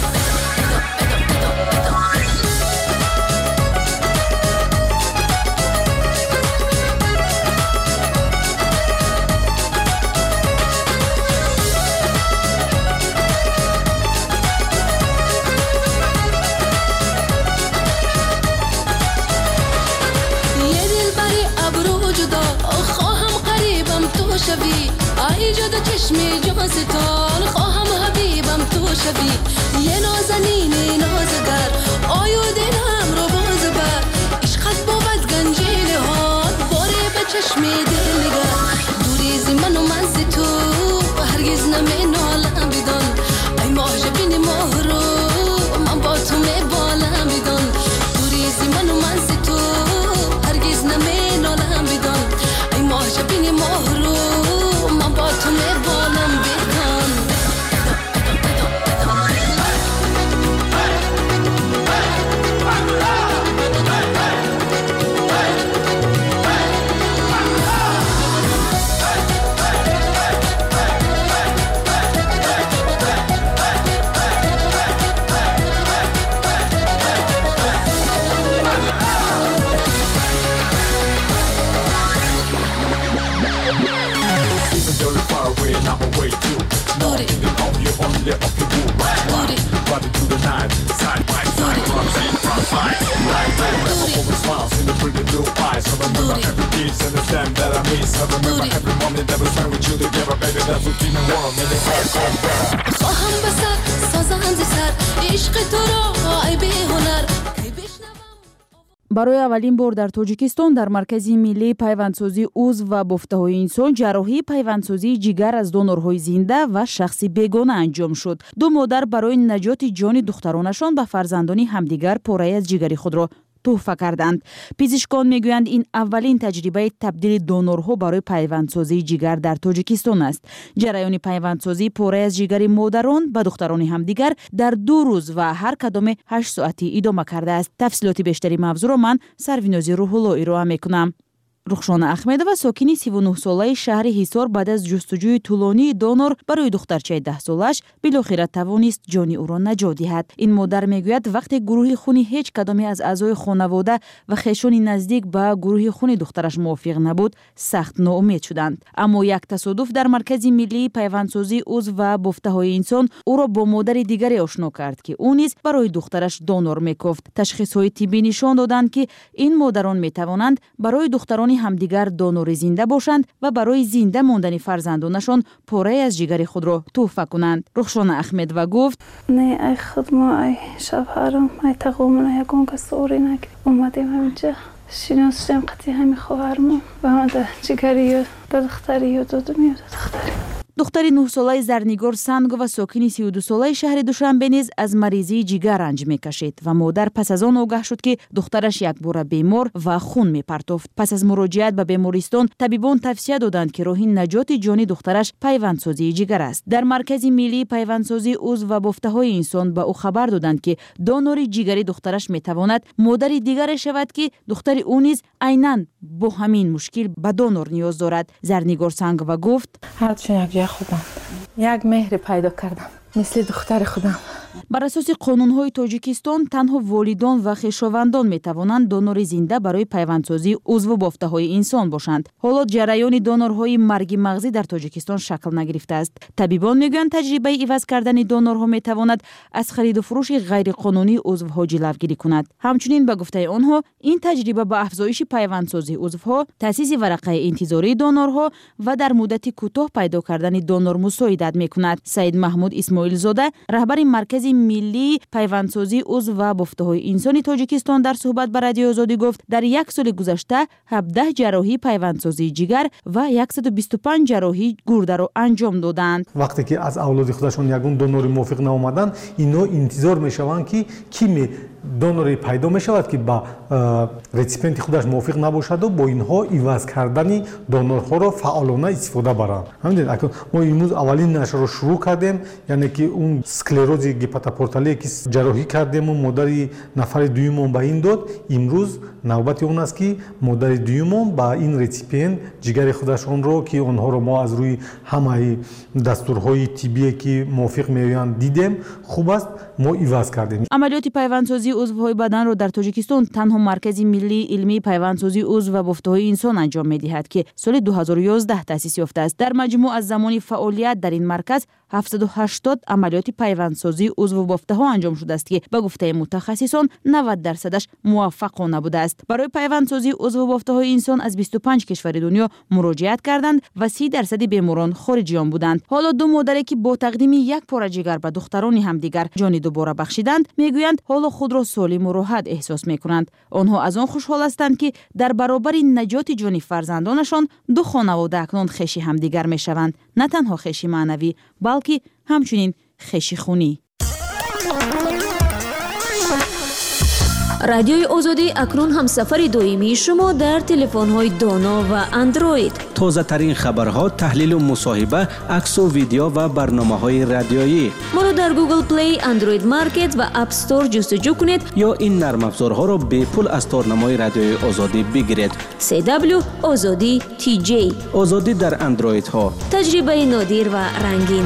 ای جدا چشمی جانستان خواهم حبیبم تو شوی یه نازنین نازگر آیودینم رو باز بر عشقت بود گنجینه ها باره به چشمی دل نگر دوریزی من و من ز تو هرگز نالم بدان ای ماه بینی ماه رو من با تو میبالم بدان دوریزی من و من ز تو هرگز نالم بدان ای ماه بینی ماه رو من با تو میبالم بدان خواهم بسر سازم ز سر عشق تو را ای به هنر برای اولین بار در تاجیکستان در مرکز ملی پیوندسازی عضو و بافته انسان جراحی پیوندسازی جگر از دونورهای زنده و شخصی بیگانه انجام شد. دو مادر برای نجات جان دخترانشان به فرزندان همدیگر پاره از جگری خود را تحفه کردند. پزشکان میگویند این اولین تجربه تبدیل دونورها برای پیوندسازی جگر در تاجیکستان است. جریان پیوندسازی پاره از جگر مادران به دختران همدیگر در 2 روز و هر کدام 8 ساعتی ادامه کرده است. تفصیلات بیشتری موضوع را من سروینازی روح‌الله ارائه میکنم. رخشان احمدова ساکini 39 ساله شهر حصار بعد از جستجوی طولانی دونور برای دخترچه 10 سالش بالاخره توانست جان او را نجات دهد. این مادر میگوید وقتی گروه خونی هیچ کدامی از اعضای خانواده و خویشان نزدیک به گروه خونی دخترش موافق نبود سخت ناامید شدند. اما یک تصادف در مرکز ملی پیوندسازی عضو و بافته انسان او را با مادر دیگری آشنا کرد که او نیز برای دخترش دونور میگفت. تشخیص های طبی نشان دادند که این مادران میتوانند برای دختران همدیگر دونور زنده باشند و برای زنده ماندن فرزندانشان پاره از جگر خود را تحفه کنند. رخشان احمدова گفت: نه ای خود ما ای شوهرم ای تقومنا یکون که سوری نکرد اومدیم همینجا شناسیم قطعی همین خواهرم و من در جگری و دختری و دادمی و دختری. دختری 9 ساله زرنگار سنگова ساکن 32 ساله شهر دوشنبه نیز از مریضی جگر رنج میکشید و مادر پس از آن آگاه شد که دخترش یک بار بیمار و خون میپرتافت. پس از مراجعت به بیمارستان طبیبان توصیه دادند که راه نجات جان دخترش پیوندسازی جگر است. در مرکز ملی پیوندسازی عضو و بافته‌های انسان به او خبر دادند که دونور جگری دخترش میتواند مادر دیگر شود که دختر او نیز عیناً با همین مشکل به دونور نیاز دارد. زرنگار سنگova گفت: خودم یک مهر پیدا کردم مثل دختر خودم. بر اساس قانون‌های تاجیکستان تنها والدان و خویشاوندان می‌توانند دونور زنده برای پیوندسازی عضو بافته‌های انسان باشند. حالا جریان دونورهای مرگ مغزی در تاجیکستان شکل نگرفته است. طبیبان میگویند تجربه عوض کردن دونورها می‌تواند از خرید و فروش غیرقانونی عضوها جلوگیری کند. همچنین به گفته آنها این تجربه با افزایش پیوندسازی عضوها، تأسیس ورقه انتظاری دونورها و در مدت کوتاه پیدا کردن دونور مساعدت می‌کند. سید محمود اسماعیل زاده رهبر مرکز ملی پیوندسازی عضو و بافته‌های انسانی تاجیکستان در صحبت با رادیو آزادی گفت در یک سال گذشته 17 جراحی پیوندسازی جگر و 125 جراحی گرده را انجام دادند. وقتی که از اولاد خودشون یگون دونور موافق نآمدن اینا انتظار میشوند که کی دونوری پیدا می شود که با رسیپینت خودش موافق نباشد و با اینها عوض کردن دونورها را فعالانه استفاده برند. همین ما امروز اولین نشر را شروع کردیم، یعنی که اون سکلروزی патапорталие ки ҷарроҳӣ кардему модари нафари дуюмон ба ин дод, имрӯз навбати он аст ки модари дуюмон ба ин реципиент ҷигари худашонро ки онҳоро мо аз рӯи ҳамаи дастурҳои тиббие ки мувофиқ меоянд дидем, хуб аст, мо иваз кардем. амалиёти пайвандсозии узвҳои баданро дар тоҷикистон танҳо маркази миллии илмии пайвандсозии узв ва бофтаҳои инсон анҷом медиҳад ки соли 2011 таъсис ёфтааст. дар маҷмӯъ аз замони фаъолият дар ин марказ 780 амалиёти пайвандсозии узву бофтаҳо анҷом шудааст ки ба гуфтаи мутахассисон 90% муваффақона будааст. барои пайвандсозии узву бофтаҳои инсон аз 25 кишвари дунё муроҷиат карданд ва 30% беморон хориҷиён буданд. ҳоло ду модаре ки бо тақдими як пора ҷигар ба духтарони ҳамдигар ҷони дубора бахшиданд, мегӯянд ҳоло худро солиму роҳат эҳсос мекунанд. онҳо аз он хушҳол ҳастанд ки дар баробари наҷоти ҷони фарзандонашон ду хонавода акнун хеши ҳамдигар мешаванд, на танҳо хеши маънавӣ, балки ҳамчунин хеши хунӣ. радиои озодӣ акнун ҳамсафари доимии шумо дар телефонҳои доно ва андроид. тозатарин хабарҳо, таҳлилу мусоҳиба, аксу видео ва барномаҳои радиоӣ. моро дар Google Play, Android Market ва App Store ҷустуҷӯ кунед ё ин нармафзорҳоро бепул аз торнамои радиои озодӣ бигиред. CW Озодӣ TJ. озодӣ дар андроидҳо. таҷрибаи нодир ва рангин.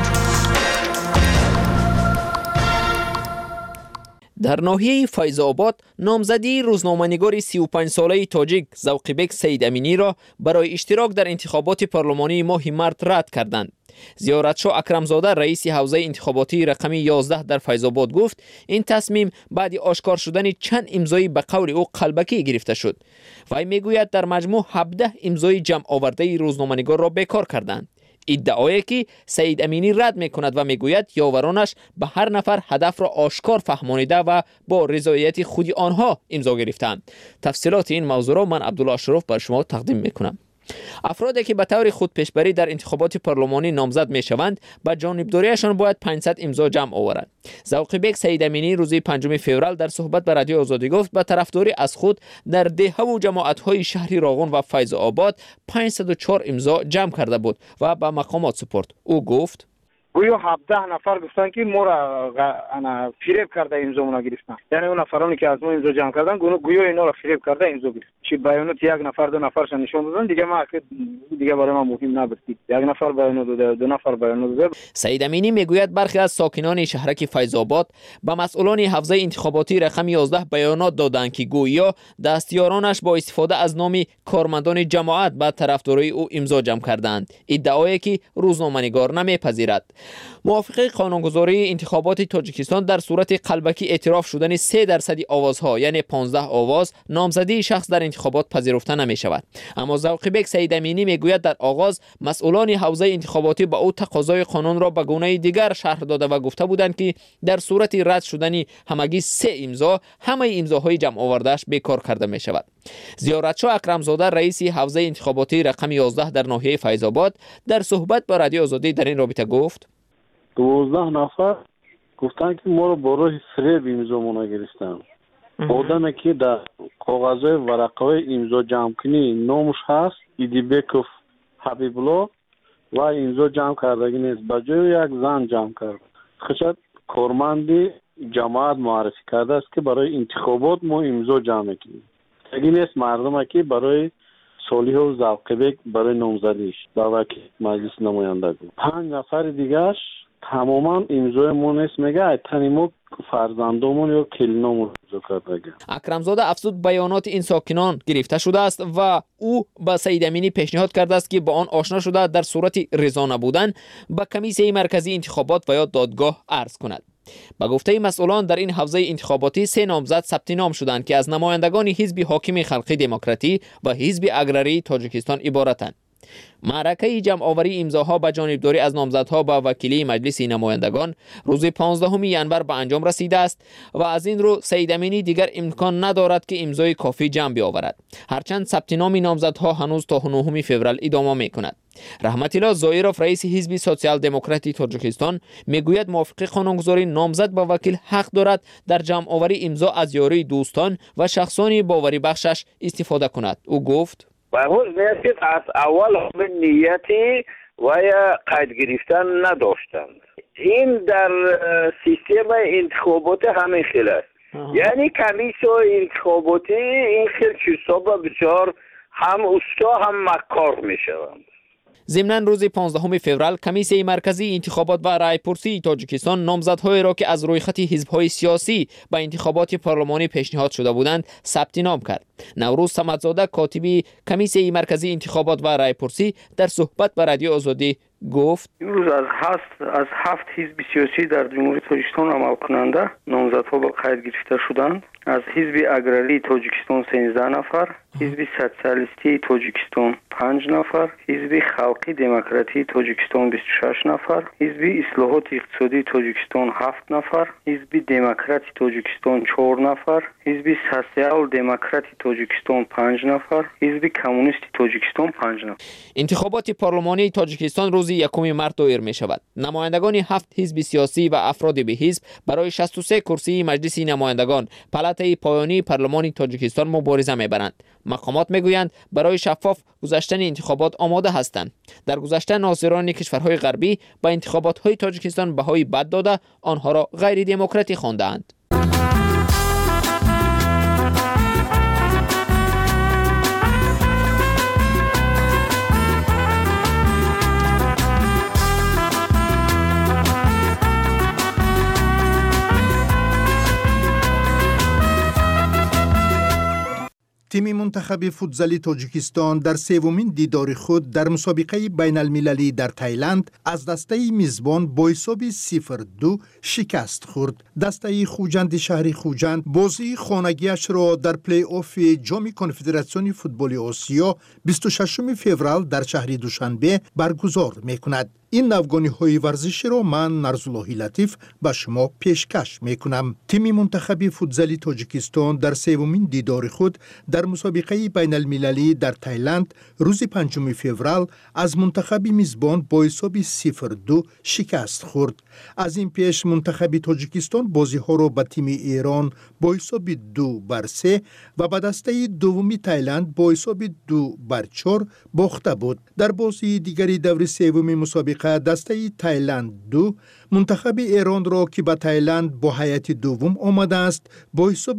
در ناحیه فیض‌آباد نامزدی روزنامه‌نگار 35 ساله تاجیک ذوقی‌بک سید امینی را برای اشتراک در انتخابات پارلمانی ماه مارس رد کردند. زیارتشاه اکرمزاده رئیس حوزه انتخاباتی رقم 11 در فیض‌آباد گفت این تصمیم بعد آشکار شدن چند امضای به قول او قلبکی گرفته شد. وی میگوید در مجموع 17 امضای جمع آورده روزنامه‌نگار را بیکار کردند. ادعایی که سید امینی رد میکند و میگوید یاورانش به هر نفر هدف را آشکار فهمانیده و با رضایت خود آنها امضا گرفتند. تفصیلات این موضوع را من عبدالله اشرف بر شما تقدیم میکنم. افرادی که به طور خودپیشبری در انتخابات پارلمانی نامزد میشوند با جانبداریشان باید 500 امضا جمع آورند. ذوقی‌بک سید امینی روز 5 فوریه در صحبت با رادیو آزادی گفت به طرفداری از خود در دهه و جماعت‌های شهری راغون و فیض‌آباد 504 امضا جمع کرده بود و به مقامات سپرد. او گفت گویا 17 نفر گفتن که ما را انا فریب کرده امضا مون گرفتن، یعنی اون نفرانی که از ما امضا جمع کردن گویا اینا را فریب کرده امضا گرفتن. چی بیانات یک نفر دو نفرش نشون دادن، دیگه ما دیگه برای ما مهم نبود. یک نفر بیان داده، دو نفر بیان داده. سید امینی میگوید برخی از ساکنان شهرک فیض‌آباد به مسئولان حوزه انتخاباتی رقم 11 بیانات دادند که گویا دستیارانش با استفاده از نام کارمندان جماعت به طرفداری او امضا جمع کردند. ادعایی که روزنامه‌نگار نمیپذیرد. موافقه قانونگذاری انتخابات تاجیکستان در صورت قلبکی اعتراف شدن 3% آوازها یعنی 15 آواز نامزدی شخص در انتخابات پذیرفته نمی شود. اما ذوقی‌بک سید امینی میگوید در آغاز مسئولان حوزه انتخاباتی با او تقاضای قانون را به گونه دیگر شرح داده و گفته بودند که در صورت رد شدن همگی 3 امضا همه امضاهای جمع آوردهش بیکار کرده می شود. زیارتشاه اکرمزاده رئیس حوزه انتخاباتی رقم 11 در ناحیه فیض‌آباد در صحبت با رادیو آزادی در این رابطه گفت 12 نفر گفتن که ما رو با راه فریب امضا مون گرفتن. آدمی که در کاغذهای ورقه‌های امضا جمع کنی نامش هست ایدیبکوف حبیب الله و امضا جمع کردگی نیست، به جای یک زن جمع کرد. خشت کارمند جماعت معرفی کرده است که برای انتخابات ما امضا جمع کنیم. اگه نیست مردم که برای صالح و ذوقی‌بک برای نامزدیش دعوت مجلس نمایندگان 5 نفر دیگه‌اش تماما امضای ما نیست، میگه تنیمو فرزندامون یا کلینامون امضا کرده. اکرمزاده افزود بیانات این ساکنان گرفته شده است و او با سید امینی پیشنهاد کرده است که با آن آشنا شده در صورت رضا نبودن به کمیسیه مرکزی انتخابات و یا دادگاه عرض کند. با گفته مسئولان در این حوزه انتخاباتی 3 نامزد ثبت نام شدند که از نمایندگان حزب حاکم خلقی دموکراتی و حزب اگراری تاجیکستان عبارتند. معرکه جمع آوری امضاها به جانبداری از نامزدها با وکیلی مجلس نمایندگان روز 15 ژانویه به انجام رسیده است و از این رو سید امینی دیگر امکان ندارد که امضای کافی جمع بیاورد، هرچند ثبت نام نامزدها هنوز تا 9 فوریه ادامه میکند. رحمت الله زایروف رئیس حزب سوسیال دموکراتی تاجیکستان میگوید موافقه قانونگذاری نامزد با وکیل حق دارد در جمع آوری امضا از یاری دوستان و شخصانی باوری بخشش استفاده کند. او گفت از اول همه نیتی و یا قید گرفتن نداشتند. این در سیستم انتخابات همین خیلی است. یعنی کمیسیون انتخاباتی این خیلی چیزها بسیار هم استا هم مکار می شوند. ضمناً روز 15 فوریه کمیسیون مرکزی انتخابات و رایپرسی تاجیکستان نامزدهای را که از روی خط حزب‌های سیاسی به انتخابات پارلمانی پیشنهاد شده بودند ثبت نام کرد. نوروز صمدزاده کاتب کمیسیون مرکزی انتخابات و رایپرسی در صحبت با رادیو آزادی گفت امروز از 7 حزب سیاسی در جمهوری تاجیکستان عمل کننده نامزدها به قید گرفته شدند. از حزب اگراری تاجیکستان 13 نفر، حزب سوسیالیستی تاجیکستان 5 نفر، حزب خلقی دموکراتی تاجیکستان 26 نفر، حزب اصلاحات اقتصادی تاجیکستان 7 نفر، حزب دموکراتی تاجیکستان 4 نفر، حزب سوسیال دموکراتی تاجیکستان 5 نفر، حزب کمونیستی تاجیکستان 5 نفر. انتخابات پارلمانی تاجیکستان روز 1 مارس دایر می شود. نمایندگان 7 حزب سیاسی و افراد به حزب برای 63 کرسی مجلس نمایندگان پلاته پایانی پارلمان تاجیکستان مبارزه می‌برند. مقامات میگویند برای شفاف گذشتن انتخابات آماده هستند. در گذشته ناظران کشورهای غربی با انتخابات‌های تاجیکستان بهای بد داده آنها را غیر دموکراتی خواندند. تیم منتخب فوتزالی تاجیکستان در سومین دیدار خود در مسابقه بین المللی در تایلند از دسته میزبان با حساب 0-2 شکست خورد. دسته خوجند شهر خوجند بازی خانگیش را در پلی آف جام کنفدراسیون فوتبال آسیا 26 فوریه در شهر دوشنبه برگزار می‌کند. این نوگانی‌های ورزشی را من نرزاللهی لطیف به شما پیشکش می‌کنم. تیم منتخب فوتزالی تاجیکستان در سومین دیدار خود در مسابقه بین المللی در تایلند روز 5 فوریه از منتخب میزبان با حساب 0-2 شکست خورد. از این پیش منتخب تاجیکستان بازی‌ها را به تیم ایران با حساب 2-3 و به دسته دومی تایلند با حساب 2-4 باخته بود. در بازی دیگری دور سوم مسابقه دسته تایلند 2 منتخب ایران را که به تایلند با هیئت دوم آمده است با حساب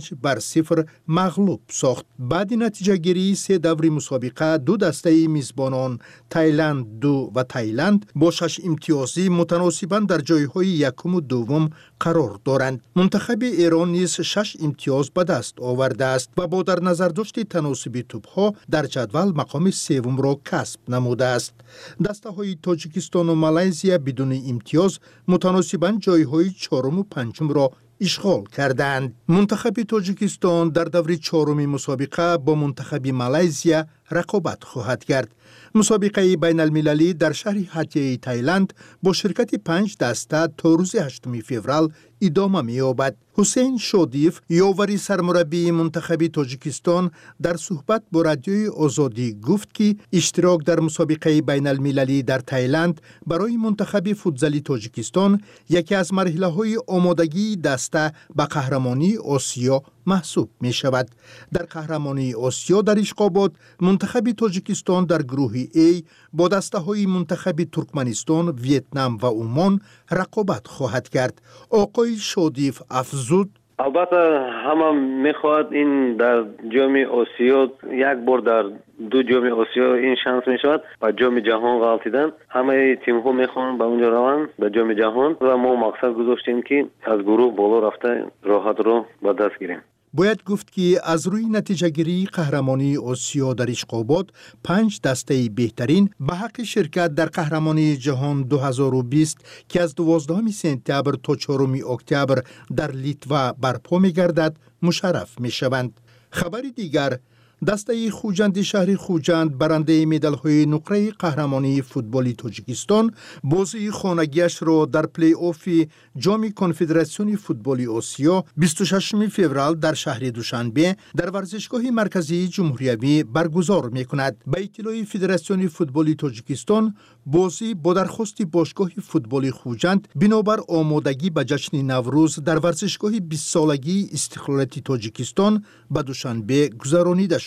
5-0 مغلوب ساخت. بعد نتیجه گیری 3 دور مسابقه دو دسته میزبانان تایلند 2 و تایلند با 6 امتیازی متناسباً در جایهای یکم و دوم قرار دارند. منتخب ایران نیز 6 امتیاز به دست آورده است و با در نظر داشت تناسب توپ‌ها در جدول مقام سوم را کسب نموده است. دسته‌های تاجیکستان و مالزیا بدون امتیاز متناسباً جایهای 4 و 5 را اشغال کردند. منتخب تاجیکستان در دور 4 مسابقه با منتخب مالزیا رقابت خواهد کرد. مسابقه بین المللی در شهر هاتیه تایلند با شرکت 5 دسته تا روز 8 فوریه ادامه می‌یابد. حسین شادیف یاوری سرمربی منتخب تاجیکستان در صحبت با رادیوی آزادی گفت که اشتراک در مسابقه بین المللی در تایلند برای منتخب فوتزالی تاجیکستان یکی از مرحله‌های آمادگی دسته به قهرمانی آسیا محسوب می شود. در قهرمانی آسیا در اشقابات منتخب تاجیکستان در گروه A با دسته‌های منتخب ترکمنستان، ویتنام و عمان رقابت خواهد کرد. آقای شادیف افزود البته همه میخواهد این در جام آسیا یک بار در دو جام آسیا این شانس میشود و جام جهان غلطیدن. همه تیم ها میخوان به اونجا روند به جام جهان و ما مقصد گذاشتیم که از گروه بالا رفته راحت رو به دست گیریم. باید گفت که از روی نتیجه گیری قهرمانی آسیا در اشقابات 5 دسته بهترین به حق شرکت در قهرمانی جهان 2020 که از 12 سپتامبر تا 4 اکتبر در لیتوا برپا می گردد مشرف می شوند. خبر دیگر دسته خوجند شهر خوجند برنده مدال‌های نقره قهرمانی فوتبالی تاجیکستان بازی خانگیش را در پلی آف جام کنفدراسیون فوتبال آسیا 26 فوریه در شهر دوشنبه در ورزشگاه مرکزی جمهوریت برگزار می‌کند. به اطلاع فدراسیون فوتبال تاجیکستان بازی با درخواست باشگاه فوتبال خوجند بنابر آمادگی به جشن نوروز در ورزشگاه 20 سالگی استقلالیت تاجیکستان به دوشنبه گذرانیده شد.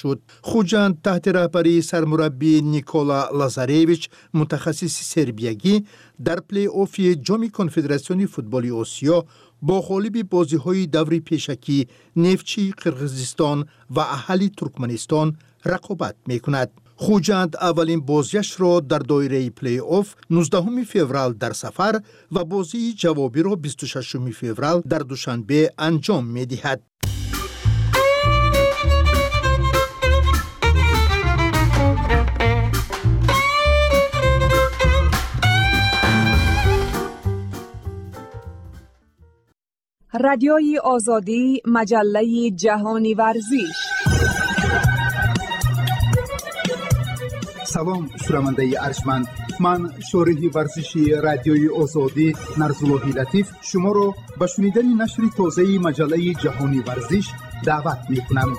شد. خوجند تحت رهبری سرمربی نیکولا لازارویچ متخصص سربیایی در پلی آف جام کنفدراسیون فوتبال آسیا با غالب بازی‌های دوری پیشکی نفتچی قرقیزستان و اهالی ترکمنستان رقابت می‌کند. خوجند اولین بازیش را در دایره پلی آف 19 فوریه در سفر و بازی جوابی را 26 فوریه در دوشنبه انجام می‌دهد. رادیوی آزادی، مجله جهانی ورزش. سلام شنونده ارجمند، من شارح ورزشی رادیوی آزادی نرزالله لطیف شما را به شنیدن نشر تازه مجله جهانی ورزش دعوت می‌کنم.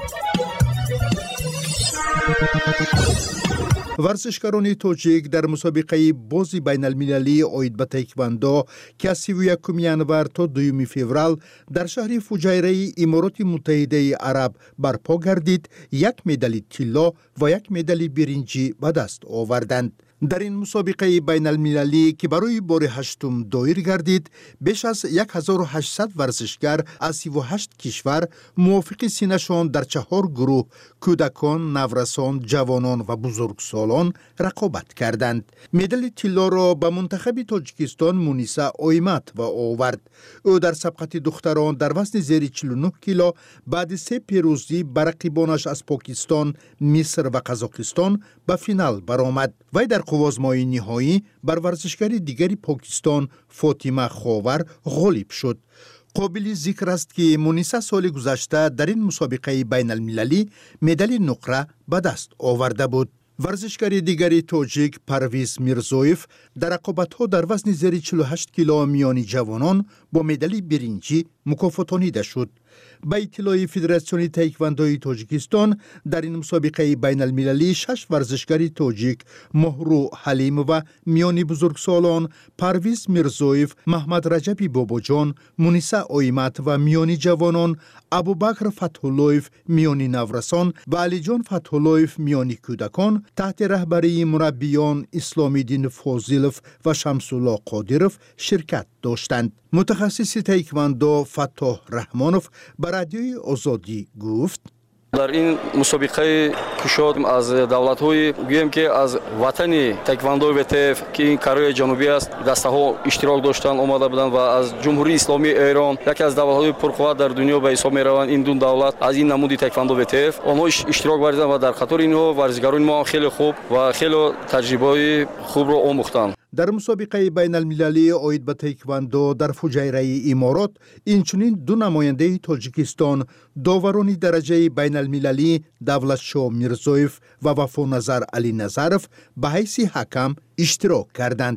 ورزشکاران تاجیک در مسابقه بازی بین المللی آید به تایکواندو که از 31 ینور تا 2 فوریه در شهر فجیره امارات متحده عرب برپا گردید، یک مدال طلا و یک مدال برنجی به دست آوردند. در این مسابقه بین المللی که برای بار هشتم دایر گردید، بیش از 1800 ورزشگر از 38 کشور موافق سینه‌شان در 4 گروه کودکان، نورسان، جوانان و بزرگسالان رقابت کردند. مدال طلا را به منتخب تاجیکستان مونیسا اویمت و آورد. او در سبقت دختران در وزن زیر 49 کیلو بعد 3 پیروزی بر رقیبانش از پاکستان، مصر و قزاقستان به فینال برآمد. وی در قوازمای نهایی بر ورزشکار دیگری پاکستان فاطمه خاور غالب شد. قابل ذکر است که مونیسا سال گذشته در این مسابقه بین المللی مدال نقره به دست آورده بود. ورزشکار دیگری تاجیک پرویز میرزویف در رقابت‌ها در وزن زیر 48 کیلو میانی جوانان با مدال برنجی مکافاتانیده شد. به اطلاع فدراسیون تایکواندوی تاجیکستان در این مسابقه بین المللی 6 ورزشکار تاجیک مهرو حلیم و میانی بزرگسالان پرویز میرزویف، محمد رجبی باباجان، مونیسا اویمت و میانی جوانان ابوبکر فتح‌اللهیف میانی نورسان و علی جان فتح‌اللهیف میانی کودکان تحت رهبری مربیان اسلامی دین فاضلوف و شمس‌الله قادروف شرکت داشتند. متخصص تایکواندو فتح رحمانوف به رادیوی آزادی گفت: در این مسابقه کشاد از دولت‌های گویم که از وطن تایکواندو وتف که این کره جنوبی است دسته‌ها اشتراک داشتن آمده بودند و از جمهوری اسلامی ایران یکی از دولت‌های پرقدرت در دنیا به حساب می‌روند. این دو دولت از این نمودی تایکواندو وتف آنها اشتراک ورزیدند و در قطار اینها ورزشکاران ما خیلی خوب و خیلی تجربه خوب را آموختند. در مسابقه بین المللی آید به تایکواندو در فجیره امارات اینچنین دو نماینده تاجیکستان داوران درجه بین المللی دولتشاه میرزویف و وفانظر علی نظرف به حیث حکم اشتراک کردند.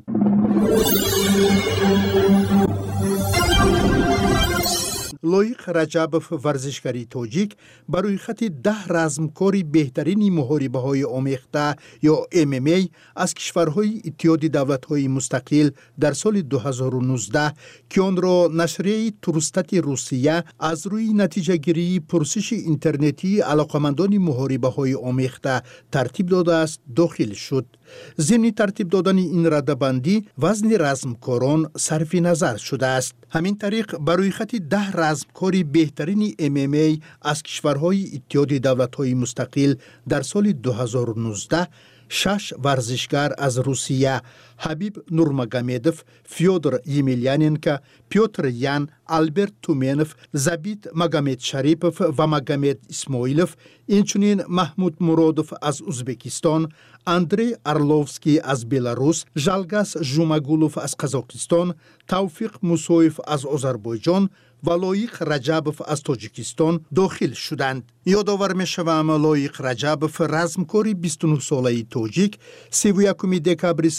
لایق رجبوف ورزشکاری تاجیک برای خط 10 رزمکاری بهترین محاربه‌های آمیخته یا MMA از کشورهای اتحاد دولت‌های مستقل در سال 2019 که آن را نشریه تورستات روسیه از روی نتیجه گیری پرسش اینترنتی علاقمندان محاربه‌های آمیخته ترتیب داده است داخل شد. ضمن ترتیب دادن این رده‌بندی وزن رزمکاران صرف نظر شده است. همین طریق برای خط 10 رزمکاری بهترین MMA از کشورهای اتحاد دولت‌های مستقل در سال 2019 6 ورزشکار از روسیه حبیب نورمگامدوف، فیودر یمیلیاننکو، پیوتر یان، آلبرت تومنوف، زبیت مگامد شریپوف و مگامد اسماعیلوف، اینچنین محمود مرادوف از ازبکستان، اندری ارلوفسکی از بلاروس، ژالگاس ژوماگولوف از قزاقستان، توفیق موسویف از آذربایجان و لایق رجبوف از تاجیکستان داخل شدند. یادآور می‌شوم لایق رجبوف رزمکار 29 ساله تاجیک 31 دکبر سال 2000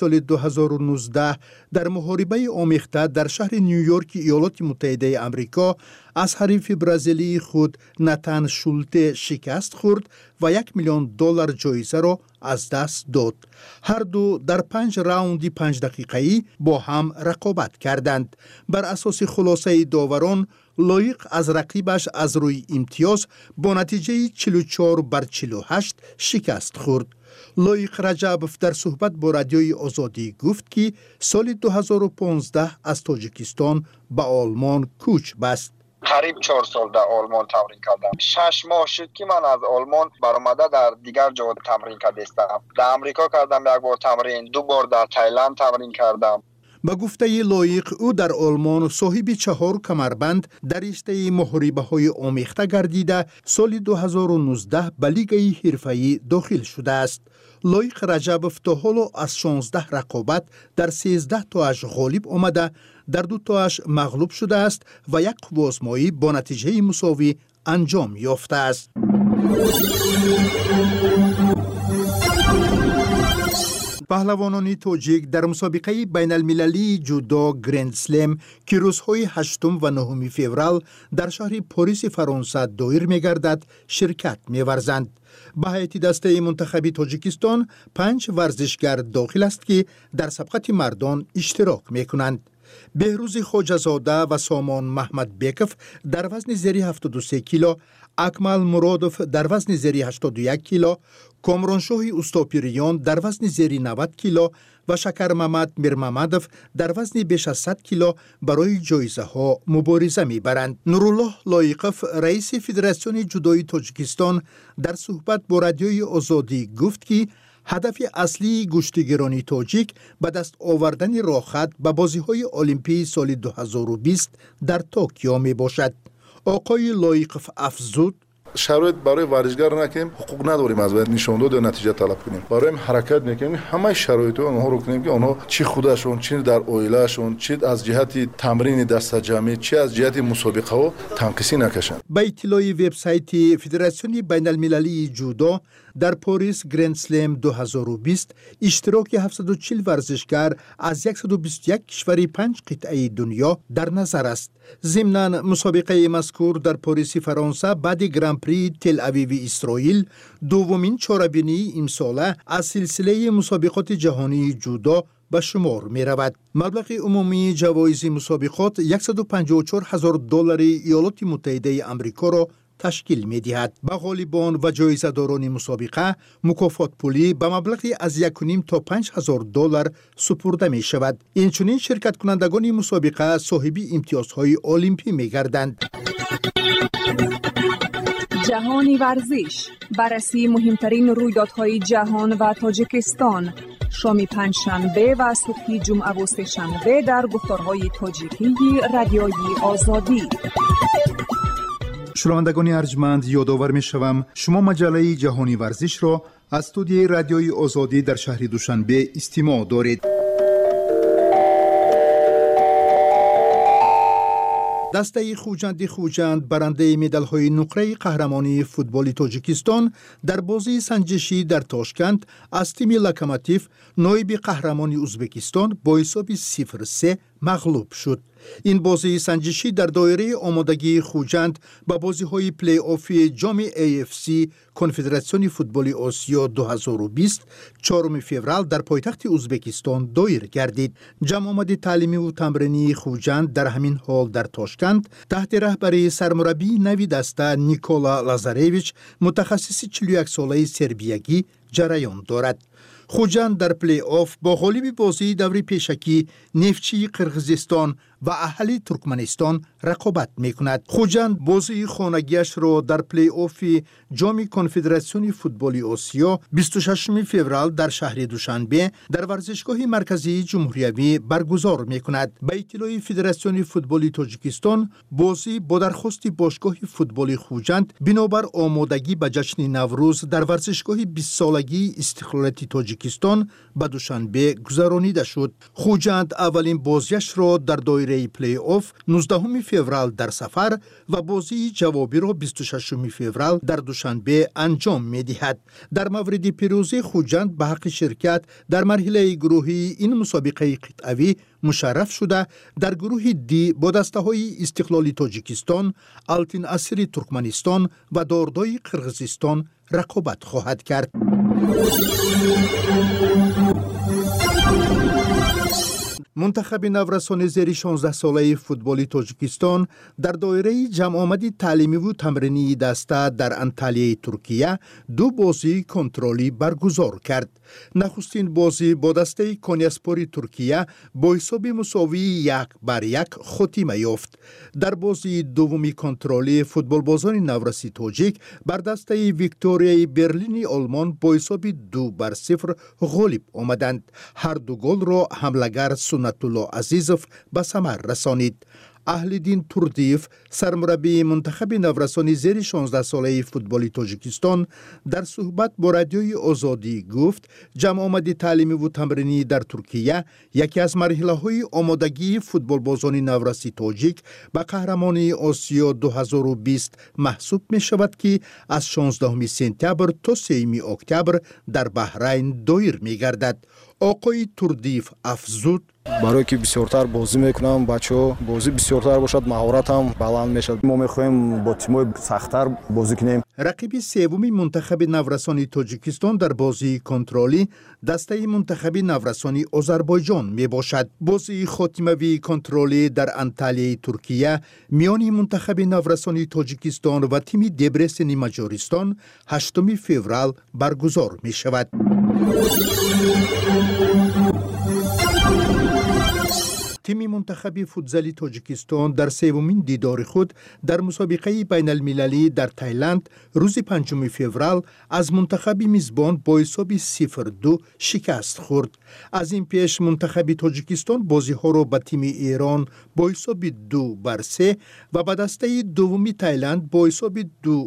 2019 در محاربه آمیخته در شهر نیویورک ایالات متحده آمریکا از حریف برزیلی خود ناتان شولته شکست خورد و $1,000,000 جایزه را از دست داد. هر دو در 5 راوند 5 دقیقه‌ای با هم رقابت کردند. بر اساس خلاصه داوران، لویق از رقیبش از روی امتیاز با نتیجه 44-48 شکست خورد. لویق رجبوف در صحبت با رادیوی آزادی گفت که سال 2015 از تاجیکستان به آلمان کوچ بست. قریب 4 سال در آلمان تمرین کردم. 6 ماه شد که من از آلمان برآمده در دیگر جا تمرین کردم. در امریکا کردم 1 بار تمرین، 2 بار در تایلند تمرین کردم. با گفته لویق، او در آلمان صاحب 4 کمربند در رشته محاربه‌های آمیخته گردیده سال 2019 به لیگ حرفه‌ای داخل شده است. لویق رجبوف تا حالا از 16 رقابت در 13 تاش غالب آمده، در 2 تاش مغلوب شده است و 1 قوازمایی با نتیجه مساوی انجام یافته است. پهلوانان تاجیک در مسابقه بین المللی جودو گرند سلم که روزهای 8 و 9 فوریه در شهر پاریس فرانسه دایر می‌گردد شرکت می‌ورزند. به هیئت دسته منتخب تاجیکستان 5 ورزشگر داخل است که در سبقت مردان اشتراک می‌کنند. بهروز خواجه‌زاده و سامان محمد بیکف در وزن زیر 73 کیلو، اکمل مرادوف در وزن زیر 81 کیلو، کامرانشاه استاپیریان در وزن زیر 90 کیلو و شکر محمد میرمحمدوف در وزن بیش از 100 کیلو برای جایزه ها مبارزه میبرند. نورالله لایقوف رئیس فدراسیون جودوی تاجیکستان در صحبت با رادیوی آزادی گفت که هدف اصلی گشتیگرانی تاجیک به دست آوردن راحت به بازی‌های المپی سال 2020 در توکیو می باشد. آقای لایقوف افزود: شرایط برای ورزشگر نکنیم، حقوق نداریم از باید نشان داد و نتیجه طلب کنیم. برای حرکت میکنیم، همه شرایط اونها رو کنیم که اونها چی خودشون، چی در اویلاشون، چی از جهت تمرین دست جمعی، چی از جهت مسابقه ها تنقیصی نکشن. با اطلاع وبسایت فدراسیون بین المللی جودو در پاریس گرند سلم 2020 اشتراک 740 ورزشگر از 121 کشور 5 قطعه دنیا در نظر است. ضمناً مسابقه مذکور در پاریس فرانسه بعد گران پری تل اویو اسرائیل دومین چهاربینی امساله از سلسله مسابقات جهانی جودو به شمار می رود. مبلغ عمومی جوایز مسابقات $154,000 ایالات متحده آمریکا را تشکیل می دهد. به غالبان و جایزه داران مسابقه مکافات پولی به مبلغی از 1.5 تا $5,000 سپرده می شود. اینچنین شرکت کنندگان مسابقه صاحب امتیازهای المپی می گردند. جهانی ورزش، بررسی مهمترین رویدادهای جهان و تاجیکستان، شام پنجشنبه و صبح جمعه و سه‌شنبه در گفتارهای تاجیکی رادیوی آزادی. شنوندگان ارجمند، یادآور می‌شوم شما مجله جهانی ورزش را از استودیوی رادیوی آزادی در شهر دوشنبه استماع دارید. دسته خوجند برنده مدال‌های نقره قهرمانی فوتبال تاجیکستان در بازی سنجشی در تاشکند از تیم لوکوموتیو نایب قهرمان ازبکستان با حساب 0-3 مغلوب شد. این بازی سنجشی در دایره آمادگی خوجند با بازی‌های پلی آف جام AFC کنفدراسیون فوتبال آسیا 2020 4 فوریه در پایتخت ازبکستان دایر گردید. جمع آمد تعلیمی و تمرینی خوجند در همین حال در تاشکند تحت رهبری سرمربی نوی دسته نیکولا لازارویچ متخصص 41 ساله سربیایی جریان دارد. خوجند در پلی آف با غالب بازی دوری پیشکی نفتچی قرقیزستان و اهلی ترکمنستان رقابت میکند. خوجند بازی خانگیش را در پلی آف جام کنفدراسیون فوتبال آسیا 26 فوریه در شهر دوشنبه در ورزشگاه مرکزی جمهوریوی برگزار میکند. به اطلاع فدراسیون فوتبال تاجیکستان، بازی با درخواست باشگاه فوتبال خوجند بنابر آمادگی به جشن نوروز در ورزشگاه 20 سالگی استقلالیت تاجیکستان به دوشنبه گذرانیده شد. خوجند اولین بازیش را در دایره دایره پلی آف 19 فوریه در سفر و بازی جوابی را 26 فوریه در دوشنبه انجام می‌دهد. در مورد پیروزی خوجند به حق شرکت در مرحله گروهی این مسابقه قطعی مشرف شده در گروه دی با دسته‌های استقلالی تاجیکستان، التین اسیری ترکمنستان و داردای قرغیزستان رقابت خواهد کرد. منتخب نورسان زیر 16 ساله فوتبالی تاجیکستان در دایره جمع آمدی تعلیمی و تمرینی دسته در انتالیه ترکیه 2 بازی کنترلی برگزار کرد. نخستین بازی با دسته کنیاسپوری ترکیه با حساب مساوی 1-1 خاتمه یافت. در بازی دومی کنترلی فوتبال بازان نورسی تاجیک بر دسته ویکتوریای برلینی آلمان با حساب 2-0 غالب آمدند. هر 2 گل را حمله‌گر سنت‌الله عزیزوف به ثمر رسانید. اهل‌دین توردیف سرمربی منتخب نورسان زیر 16 ساله فوتبالی تاجیکستان در صحبت با رادیوی آزادی گفت جمع آمدی تعلیمی و تمرینی در ترکیه یکی از مرحله‌های آمادگی فوتبال بازان نورسی تاجیک به قهرمانی آسیا 2020 محسوب می شود که از 16 سپتامبر تا 3 اکتبر در بحرین دایر می گردد. آقای توردیف افزود برای که بسیارتر بازی میکنم بچه‌ها بازی بسیارتر باشد مهارت هم بلند میشد ما میخوایم با تیم‌های سخت‌تر بازی کنیم. رقیب سوم منتخب نورسان تاجیکستان در بازی کنترلی دسته منتخب نورسان آذربایجان می باشد. بازی خاتمه‌ای کنترلی در انتالیه ترکیه میان منتخب نورسان تاجیکستان و تیم دبرسن مجارستان 8 فوریه برگزار می شود. تیم منتخب فوتزالی تاجیکستان در سومین دیدار خود در مسابقه بین المللی در تایلند روز 5 فوریه از منتخب میزبان با حساب 0-2 شکست خورد. از این پیش منتخب تاجیکستان بازی ها را به تیم ایران با حساب 2-3 و به دسته دومی تایلند با حساب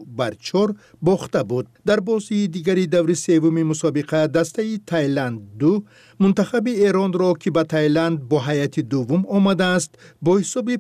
2-4 باخته بود. در بازی دیگری دور سوم مسابقه دسته تایلند 2 منتخب ایران را که به تایلند با هیئت دوم آمده است با حساب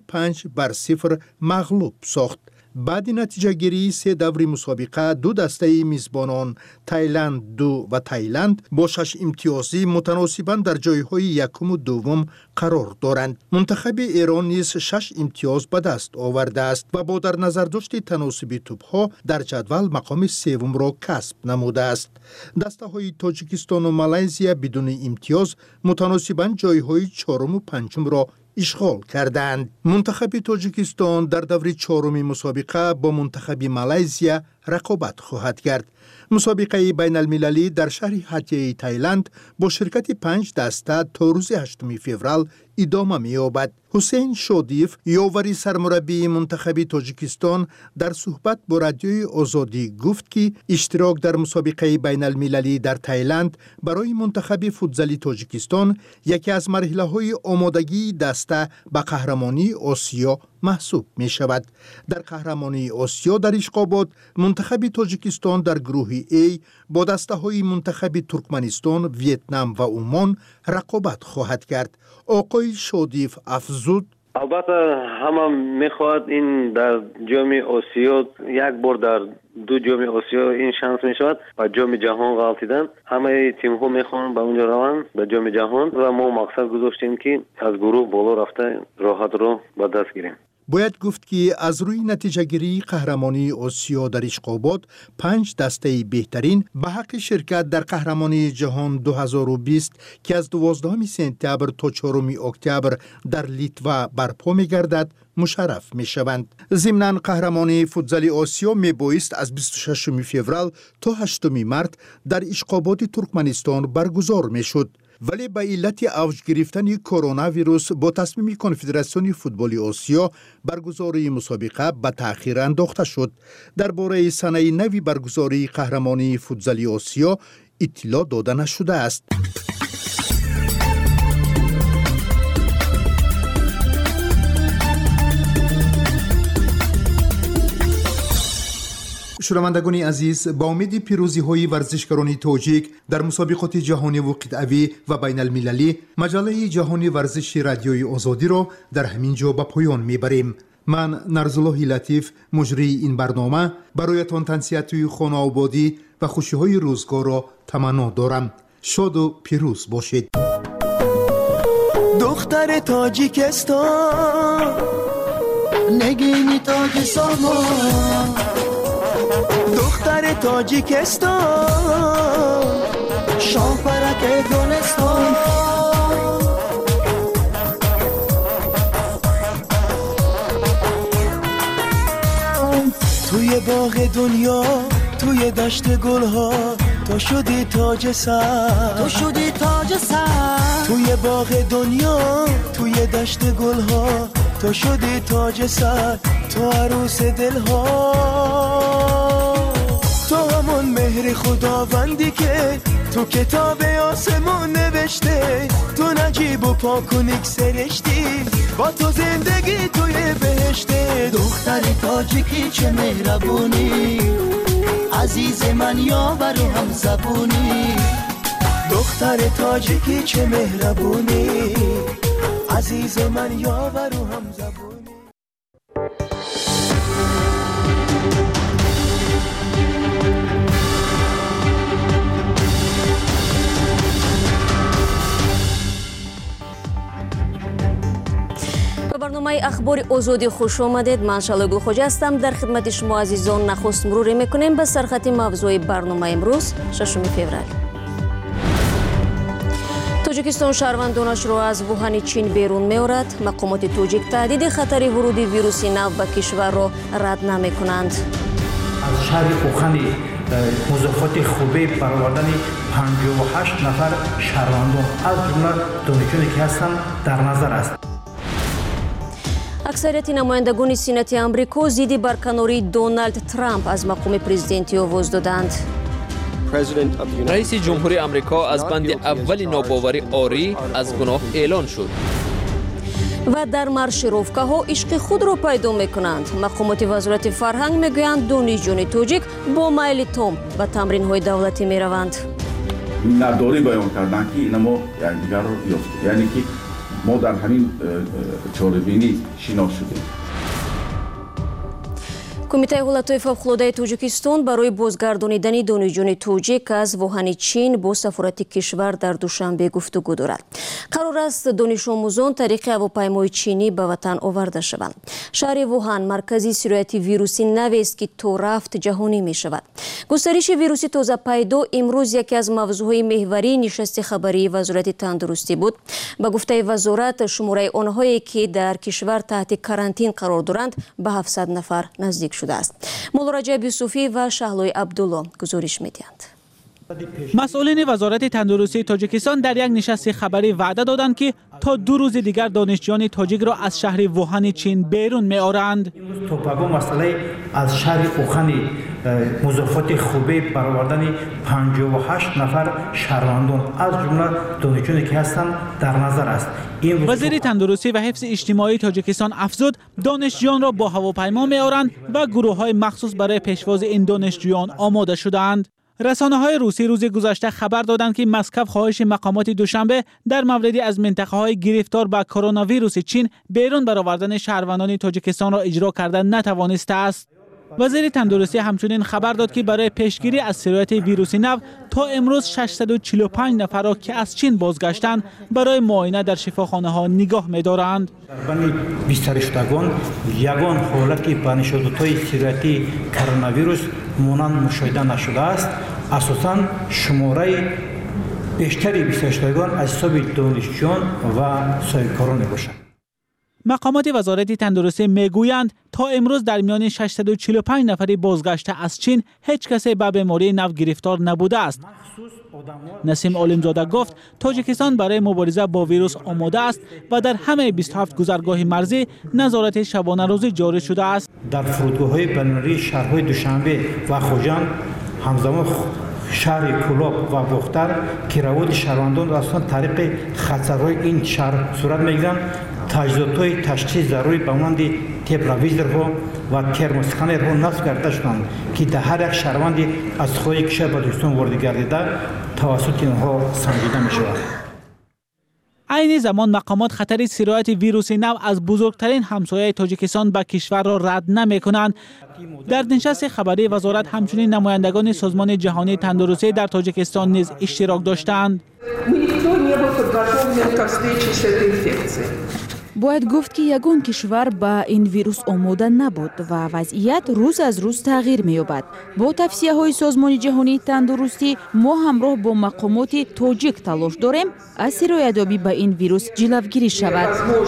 5-0 مغلوب ساخت. بعد نتیجه گیری 3 دور مسابقه 2 دسته میزبانان تایلند 2 و تایلند با 6 امتیازی متناسباً در جایهای یکم و دوم قرار دارند. منتخب ایران نیز 6 امتیاز به دست آورده است و با در نظر داشت تناسب توپ‌ها در جدول مقام سوم را کسب نموده است. دسته های تاجیکستان و مالزیا بدون امتیاز متناسباً جایهای 4 و 5 را اشغال کردند. منتخب تاجیکستان در دور 4 مسابقه با منتخب مالزیا رقابت خواهد کرد. مسابقه بین المللی در شهر هاتیه تایلند با شرکت 5 دسته تا روز 8 فوریه ادامه می‌یابد. حسین شادیف یاوری سرمربی منتخب تاجیکستان در صحبت با رادیوی آزادی گفت که اشتراک در مسابقه بین المللی در تایلند برای منتخب فوتزالی تاجیکستان یکی از مرحله‌های آمادگی دسته به قهرمانی آسیا محسوب می شود. در قهرمانی آسیا در اشقابات منتخب تاجیکستان در گروه A با دسته های منتخب ترکمنستان، ویتنام و عمان رقابت خواهد کرد. آقای شادیف افزود البته همه میخواد این در جام آسیا یک بار در 2 جام آسیا این شانس میشود و جام جهان غلطیدن همه تیم ها میخوان به اونجا روند به جام جهان و ما مقصد گذاشتیم که از گروه بالا رفته راحت رو به دست گیریم. باید گفت که از روی نتیجه گیری قهرمانی آسیا در اشقابات 5 دسته بهترین به حق شرکت در قهرمانی جهان 2020 که از 12 سپتامبر تا 4 اکتبر در لیتوا برپا می گردد مشرف می شوند. ضمناً قهرمانی فوتزالی آسیا می بایست از 26 فوریه تا 8 مارس در اشقابات ترکمنستان برگزار می شد. ولی به علت اوج گرفتن کرونا ویروس با تصمیم کنفدراسیون فوتبال آسیا برگزاری مسابقه به تأخیر انداخته شد. درباره سنه نوی برگزاری قهرمانی فوتزالی آسیا اطلاع داده نشده است. شنوندگان عزیز، با امید پیروزی های ورزشکاران تاجیک در مسابقات جهانی و قطعوی و بین المللی، مجله جهانی ورزش رادیوی آزادی را در همین جا به پایان میبریم. من نرزالله لطیف مجری این برنامه برایتان تنصیحات خانه آبادی و خوشی های روزگار را تمنا دارم. شاد و پیروز باشید. دختر تاجیکستان نگینی تاج سامان، دختر تاجیکستان شاپرک گلستان، توی باغ دنیا توی دشت گلها تو شدی تاج سر، تو شدی تاج سر، توی باغ دنیا توی دشت گلها تو شدی تاج سر، تو عروس دلها، تو همون مهر خداوندی که تو کتاب آسمون نوشته، تو نجیب و پاکونیک سرشتی با تو زندگی توی بهشته. دختر تاجیکی چه مهربونی، عزیز من یاور و هم زبونی، دختر تاجیکی چه مهربونی، عزیز من یاور و هم زبونی. برنامه اخبار آزادی خوش آمدید. من شالگل خوجا هستم. در خدمت شما عزیزان نخست مرور میکنیم به سرخط موضوع برنامه امروز 6 فوریه. توجیکستان شهروندانش را از ووهان چین بیرون می‌آورد. مقامات توجیک تهدید خطر ورود ویروس نو به کشور را رد نمی‌کنند. از شهر ووهان مضافات خوبه برآوردن 58 نفر شهروندان از جمله دانشجویانی که هستند در نظر است. اکثریت نمایندگان سنت آمریکا ضد برکناری دونالد ترامپ از مقام پرزیدنتی آواز دادند. رئیس جمهوری آمریکا از بند اول ناباوری آری از گناه اعلان شد. و در مارشروفکه ها عشق خود را پیدا میکنند. مقامات وزارت فرهنگ میگویند دانشجویان توجیک با میل تام به تمرین های دولتی میروند. نداری بیان کردن که این ما یکدیگر رو یافت، یعنی که ما در همین چاره‌بینی شناخته شدیم. کمیته حالتهای فوق‌العاده توجیکستان برای بازگردانیدن دانشجویان توجیک از ووهان چین با سفارت کشور در دوشنبه گفتگو دارد. قرار است دانش آموزان طریق هواپیمای چینی به وطن آورده شوند. شهر ووهان مرکزی سرایت ویروسی نوی است که تا رفت جهانی می شود. گسترش ویروسی تازه پیدا امروز یکی از موضوعهای محوری نشست خبری وزارت تندرستی بود. به گفته وزارت شماره آنهایی که در کشور تحت کارانتین قرار دارند به 700 نفر نزدیک شده است. مولا رجب یوسفی و شهلوی عبدالله گزارش می‌دهند. مسئولین وزارت تندرستی تاجیکستان در یک نشست خبری وعده دادند که تا 2 روز دیگر دانشجویان تاجیک را از شهر ووهان چین بیرون می‌آورند. توپاگو مسئله از شهر ووهان مضافات خوبه برآوردن 58 نفر شهروندان از جمله دانشجویانی که هستند در نظر است. وزیر تندرستی و حفظ اجتماعی تاجیکستان افزود دانشجویان را با هواپیما می‌آورند و گروه‌های مخصوص برای پیشواز این دانشجویان آماده شده‌اند. رسانه‌های روسی روز گذشته خبر دادند که مسکو خواهش مقامات دوشنبه در مورد از منطقه‌های گرفتار به کرونا ویروس چین بیرون برآوردن شهروندان تاجیکستان را اجرا کردن نتوانسته است. وزیر تندرستی همچنین خبر داد که برای پیشگیری از سرایت ویروس نو تا امروز 645 نفر را که از چین بازگشتند برای معاینه در شفاخانه‌ها نگاه می‌دارند. در بین بیشتر شدگان یگان حالت که به نشانهای سرایت کرونا ویروس مانند مشاهده نشده است. اساساً شماره بیشتری بیشتر شدگان از حساب دانشجویان و سایکاران میباشند. مقامات وزارت تندرستی میگویند تا امروز در میان 645 نفر بازگشته از چین هیچ کسی به بیماری نو گرفتار نبوده است. نسیم عالمزاده گفت تاجیکستان برای مبارزه با ویروس آماده است و در همه 27 گذرگاه مرزی نظارت شبانه روزی جاری شده است. در فرودگاه‌های بین‌المللی شهرهای دوشنبه و خوجند همزمان شهر کلاب و بختر که رواد شهروندان را از طریق خطرهای این شهر صورت می‌گیرند таҷҳизотҳои ташхиси зарури ба монанди тепловизорҳо ва термоссканерҳо насб карда шуданд ки дар ҳар як шаҳрванди аз хориҷи кишвар ба Тоҷикистон ворид гардида тавассути онҳо санҷида мешавад. عین زمان مقامات خطر سرایت ویروس نو از بزرگترین همسایه تاجیکستان به کشور را رد نمی کنند. در نشست خبری وزارت همچنین نمایندگان سازمان جهانی تندرستی در تاجیکستان نیز اشتراک داشتند. бояд гуфт ки ягон кишвар ба ин вирус омода набуд ва вазъият рӯз аз рӯз тағйир меёбад. бо тавсияҳои созмони ҷаҳонии тандурустӣ мо ҳамроҳ бо мақомоти тоҷик талош дорем аз сироятёбӣ ба ин вирус ҷилавгирӣ шавад.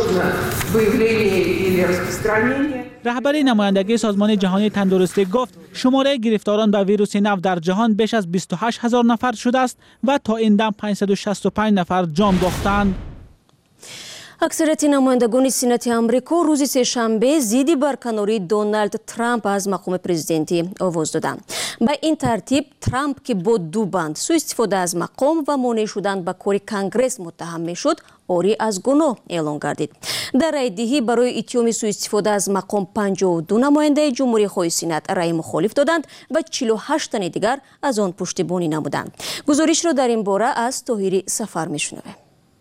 رهبر نمایندگی سازمان جهانی تندرستی گفت شماره گرفتاران به ویروس نو در جهان بیش از 28,000 نفر شده است و تا این دم 565 نفر جان باختند. аксарияти намояндагони сенати амрико рӯзи сешанбе зидди барканории Доналд Трамп аз мақоми президентӣ овоз доданд. ба ин тартиб Трамп ки бо ду банд суистифода аз мақом ва монеъ шудан ба кори Конгресс муттаҳам мешуд, ори аз гуноҳ эълон гардид. дар райдиҳӣ барои иттиҳоми суистифода аз мақом 52 намояндаи ҷумҳурихоҳи сенат раи мухолиф доданд ва 48 тани дигар аз он пуштибонӣ намуданд. гузоришро дар ин бора аз Тоҳири Сафар мешунавем.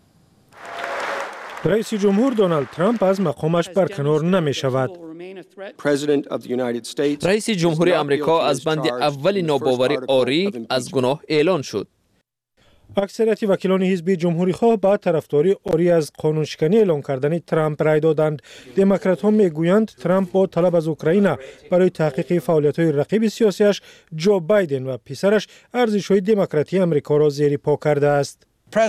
رئیس جمهور دونالد ترامپ از مقامش برکنار نمی شود. رئیس جمهوری آمریکا از بند اول ناباوری آری از گناه اعلان شد. اکثریت وکیلان حزب جمهوری خواه با طرفداری آری از قانونشکنی اعلان کردن ترامپ رای دادند. دموکرات ها میگویند ترامپ با طلب از اوکراین برای تحقیق فعالیت‌های رقیب سیاسیش جو بایدن و پسرش ارزش‌های دموکراتی آمریکا را زیر پا کرده است.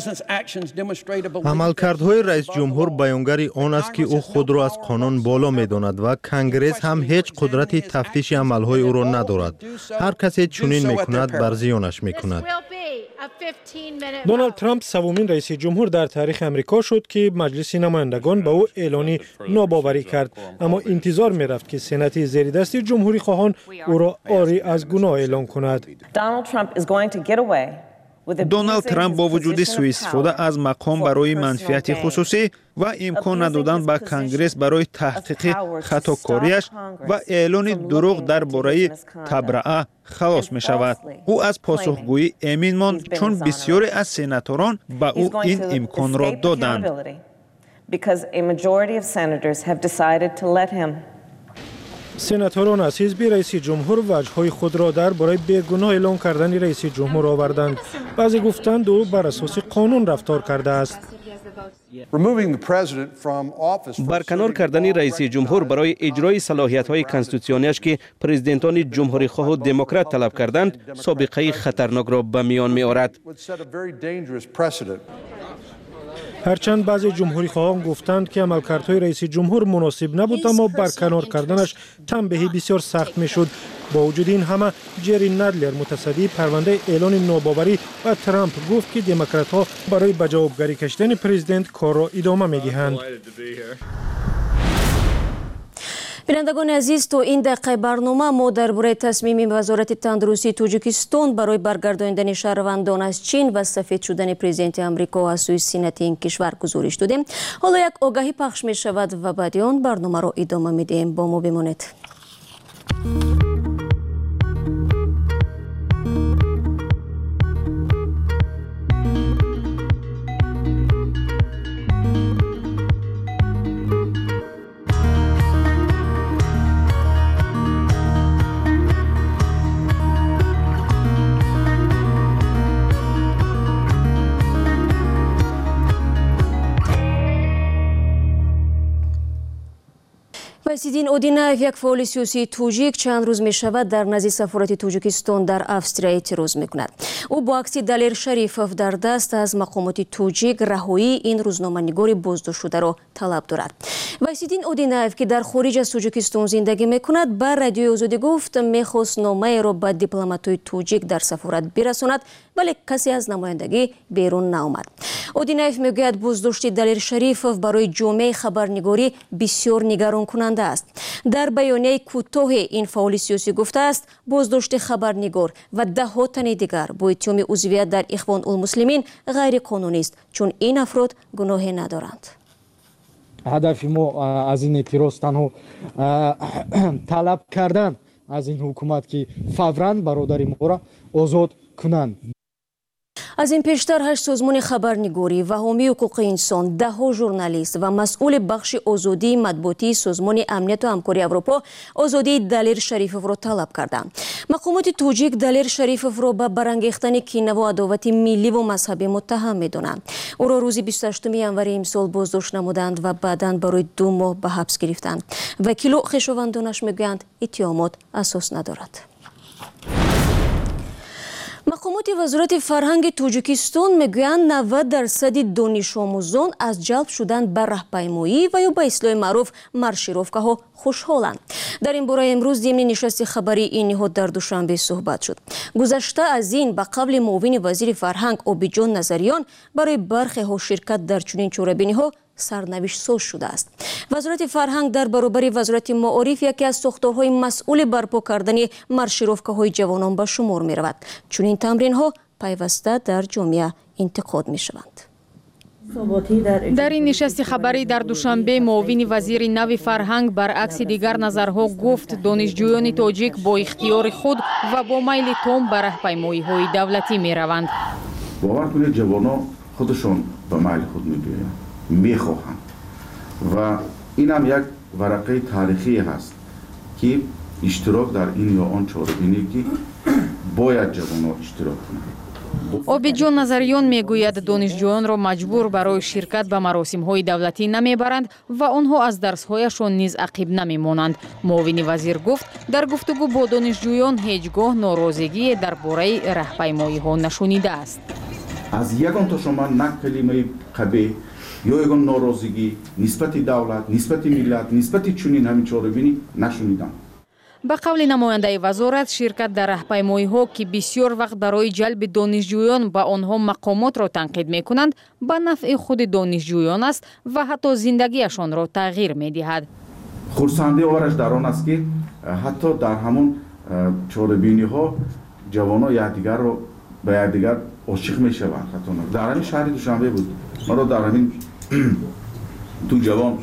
عملکردهای رئیس جمهور بیانگر آن است که او خود را از قانون بالا می‌داند و کنگره هم هیچ قدرت تفتیش عملهای او را ندارد. هر کسی چنین می‌کند بر زیانش می‌کند. دونالد ترامپ سومین رئیس جمهور در تاریخ آمریکا شد که مجلس نمایندگان به او اعلان ناباوری کرد، اما انتظار می‌رفت که سنات زیر دست جمهوری خواهان او را عاری از گناه اعلان کند. دونالد ترامپ با وجود سوءاستفاده از مقام برای منفعت خصوصی و امکان ندادن به کنگره برای تحقیق خطاکاریش و اعلان دروغ درباره تبرئه خلاص می شود. او از پاسخگویی امین ماند چون بسیاری از سناتوران به او این امکان را دادند. سناتوران از حزب رئیس جمهور وجه‌های خود را درباره بیگناه اعلان کردن رئیس جمهور آوردند. بعضی گفتند او بر اساس قانون رفتار کرده است. برکنار کردن رئیس جمهور برای اجرای صلاحیت‌های کنستیتوسیونیش که پرزیدنتان جمهوری خواه و دموکرات طلب کردند، سابقه خطرناک را به میان می‌آورد. هرچند بعضی جمهوری خواهان گفتند که عملکردهای رئیس جمهور مناسب نبود، اما برکنار کردنش تنبیهی بسیار سخت میشد. با وجود این همه جری ندلر متصدی پرونده اعلان ناباوری و ترامپ گفت که دموکرات ها برای به جوابگری کشیدن پرزیدنت کار را ادامه میدهند. بینندگان عزیز، تو این دقیقه برنامه ما درباره تصمیم وزارت تندرستی تاجیکستان برای برگرداندن شهروندان از چین و سفید شدن پرزیدنت آمریکا از سوی سنات این کشور گزارش دادیم. حالا یک آگهی پخش می شود و بعد آن برنامه را ادامه میدیم. با ما بمانید. وایسیدین اودیناف، یک فعال سیاسی توجیک، چند روز می شود در نزد سفارت تاجیکستان در австрия اعتراض می کند. او با عکس دلیر شریفов در دست از مقامات توجیک رهایی این روزنامه‌نگار بازداشت شده را طلب دارد. وایسیدین اودیناف که در خارج از تاجیکستان زندگی می کند، بر رادیوی آزادی گفت می‌خواست نامه را به دیپلمات‌های توجیک در سفارت برساند، ولی کسی از نمایندگی بیرون نآمد. اودیناف میگوید بازداشت دلیر شریفov برای جامعه خبرنگاری بسیار نگران کننده است. در بیانیه کوتاه این فعال سیاسی گفته است بازداشت خبرنگار و ده‌ها تن دیگر با اتهام عضویت در اخوان المسلمین غیر قانونی است، چون این افراد گناهی ندارند. ҳадафи мо аз ин эътироз танҳо талаб кардан аз ин ҳукумат ки фавран бародари моро озод кунанд. аз ин пештар 8 созмони хабарнигорӣ ва ҳомии ҳуқуқи инсон, 10 журналист ва масъули бахши озодии матбуотии созмони амнiyatu ҳамкории Аврупо озодии Далер Шарифовро талаб карданд. мақомоти тоҷик Далер Шарифовро ба барангехтани кинаву адовати милливу мазҳабӣ муттаҳам медонанд. ӯро рӯзи 28 январи имсол боздошт намуданд ва баъдан барои 2 моҳ ба ҳабс гирифтанд. вакилу хешовандонаш мегӯянд иттиҳомот асос надорад. мақомоти вазорати фарҳанги Тоҷикистон мегӯянд 90% донишомӯзон аз ҷалб шудан ба раҳпаймоӣ ва ё ба ислоҳи маъруф маршировкаҳо хушҳоланд. дар ин бора имрӯз димни нишасти хабарии ин ниҳод дар Душанбе суҳбат шуд. гузашта аз ин ба қавли муовини вазири фарҳанг Обиҷон Назариён барои бархеҳо ширкат дар чунин чорабиниҳо сарнавиштсоз шудааст. вазорати фарҳанг дар баробари вазорати маориф яке аз сохторҳои масъули барпо кардани маршировкаҳои ҷавонон ба шумор меравад. чунин тамринҳо пайваста дар ҷомеа интиқод мешаванд. дар ин нишасти хабарӣ дар Душанбе муовини вазири нави фарҳанг баръакси дигар назарҳо гуфт донишҷӯёни тоҷик бо ихтиёри худ ва бо майли том ба раҳпаймоиҳои давлатӣ мераванд. бовар кунед ҷавонон худашон ба майли худ мегӯянд, мехоҳанд ва инам як варақаи таърихие ҳаст ки иштирок дар ин ё он чорабинӣ ки бояд ҷавонон иштирок кунанд. Обиҷон Назариён мегӯяд донишҷӯёнро маҷбур барои ширкат ба маросимҳои давлатӣ намебаранд ва онҳо аз дарсҳояшон низ ақиб намемонанд. муовини вазир гуфт дар гуфтугӯ бо донишҷӯён ҳеҷ гоҳ норозигие дар бораи раҳпаймоиҳо нашудааст. аз ягон тошоман на калимаи қабеҳ ё ягон норозигӣ нисбати давлат, нисбати миллат, нисбати чунин ҳамин чорабинӣ нашунидам. ба қавли намояндаи вазорат ширкат дар раҳпаймоиҳо ки бисёр вақт барои ҷалби донишҷӯён ба онҳо мақомотро танқид мекунанд ба нафъи худи донишҷӯён аст ва ҳатто зиндагиашонро тағйир медиҳад. хурсандии овараш дар он аст ки ҳатто дар ҳамон чорабиниҳо ҷавонон якдигарро ба якдигар ошиқ мешаванд. дар ҳамин шаҳри Душанбе буд маро дар ҳамин ду ҷавон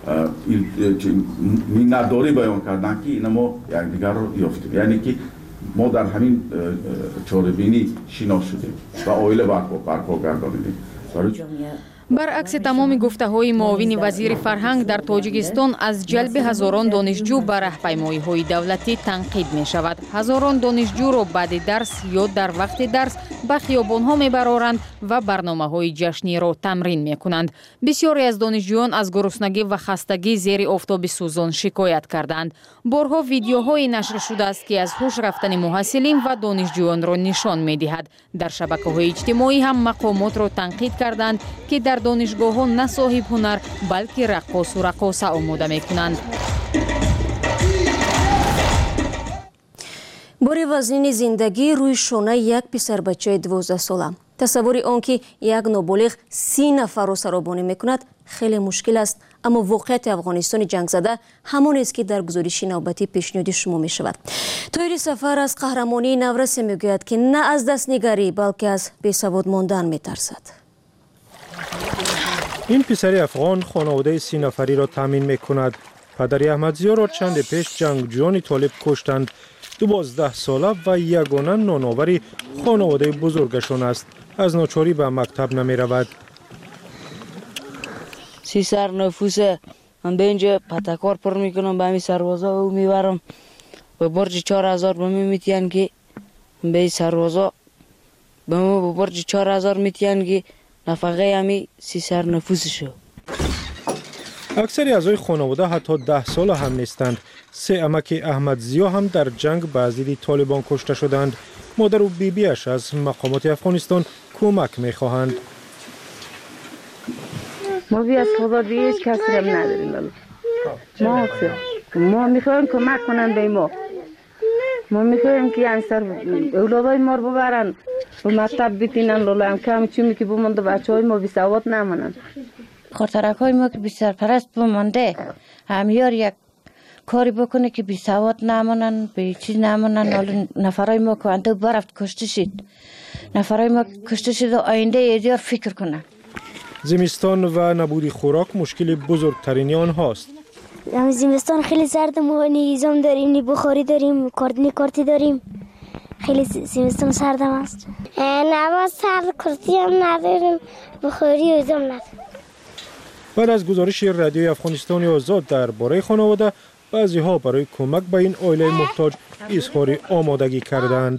миннатдорӣ баён карданд ки ина мо якдигарро ёфтем, яъне ки мо дар ҳамин чорабинӣ шинос шудем ва оила барпо гардонидем. баръакси тамоми гуфтаҳои муовини вазири фарҳанг дар Тоҷикистон аз ҷалби ҳазорон донишҷӯ ба раҳпаймоиҳои давлатӣ танқид мешавад. ҳазорон донишҷӯро баъди дарс ё дар вақти дарс ба хиёбонҳо мебароранд ва барномаҳои ҷашниро тамрин мекунанд. бисёре аз донишҷӯён аз гуруснагӣ ва хастагӣ зери офтоби сӯзон шикоят карданд. борҳо видеоҳое нашр шудааст ки аз ҳуш рафтани муҳассилин ва донишҷӯёнро нишон медиҳад. дар шабакаҳои иҷтимоӣ ҳам мақомотро танқид карданд ки дар донишгоҳҳо на соҳибҳунар балки раққосу раққоса омода мекунанд. бори вазнини зиндагӣ рӯи шонаи як писарбачаи 12 сола. тасаввури он ки як ноболиғ 30 нафарро саробонӣ мекунад хеле мушкил аст, аммо воқеияти Афғонистони ҷангзада ҳамонест ки дар гузориши навбатӣ пешниҳоди шумо мешавад. Тоҳири Сафар аз қаҳрамонии Наврасе мегӯяд ки на аз дастнигарӣ балки аз бесавод мондан метарсад. این پسری افغان خانواده 30 نفری را تامین میکند. پدری احمدزیا را چند پیش جنگجویان طالب کشتند. 12 ساله و یگانه نانآوری خانواده بزرگشان است. از ناچاری به مکتب نمی رود. 30 سر نفوسه. من به اینجا پتکار پر میکنم به همین سربازا و میبرم. به برج 4000 به می میتین که به سربازا به ما به برج 4000 میتین که نفقه همی 30 سر نفوسشو. اکثر اعضای خانواده حتی 10 سال هم نیستند. 3 عمک احمدزیا هم در جنگ به ضد طالبان کشته شدند. مادر و بیبیش از مقامات افغانستان کمک میخواهند. ما بی از خدا دیگه هیچ کسی هم نداریم. ما میخوایم کمک کنن به ما. ما میخوایم که این سر اولادای ما رو ببرن و مکتب بتینن لولا هم کم چیمی که بمانده بچه های ما بی سواد نمانن. خاطرک های ما که بی سرپرست بمانده همیار یک کاری بکنه که بی سواد نمانن به چیز نمانن. حالا نفرای ما که انده برفت کشته شد. نفرای ما کشته شد و آینده ایدیار فکر کنن. زمستان و نبود خوراک مشکل بزرگترین آنهاست. زمستان خیلی سرد، ما هیزم داریم، نی بخاری داریم، کارتی داریم. خیلی زمستان سرد است. نه سرد کارتی هم نداریم، بخاری هیزم نداریم. بعد از گزارش رادیوی افغانستان آزاد درباره خانواده، بعضی ها برای کمک به این عائله محتاج اظهار آمادگی کردند.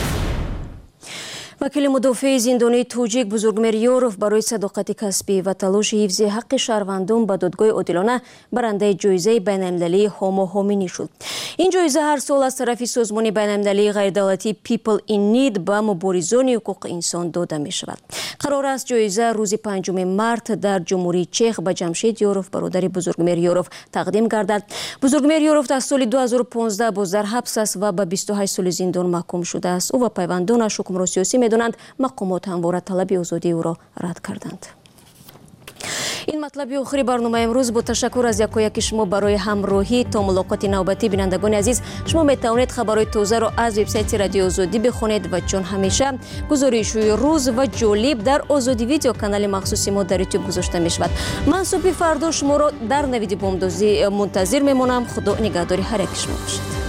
وکیل مدافع زندانی توجیک بزرگمیر یوروف برای صداقت کسبی و تلاش حفظ حق شهروندان به دادگاه عادلانه برنده جایزه بین‌المللی هاما هامینی شد. این جایزه هر سال از طرف سازمان بین‌المللی غیردولتی People in Need به مبارزان حقوق انسان داده می شود. قرار است جایزه روز 5 مارس در جمهوری چک به جمشید یوروف برادر بزرگمیر یوروف تقدیم گردد. بزرگمیر یوروف در سال 2015 باز در حبس است و به 28 سال زندان محکوم شده است. او و پیوندانش حکمران سیاسی می‌دانند. مقامات همواره طلب آزادی او را رد کردند. این مطلب آخری برنامه امروز. با تشکر از یکایک شما برای همراهی. تا ملاقات نوبتی بینندگان عزیز، شما می توانید خبرهای تازه را از وبسایت رادیو آزادی بخونید و چون همیشه گزارش‌های روز و جالب در آزادی ویدیو کانال مخصوص ما در یوتیوب گذاشته می شود. من صبح فردا شما را در نوید بامدادی منتظر میمانم. خدا نگهداری هر یک شما باشد.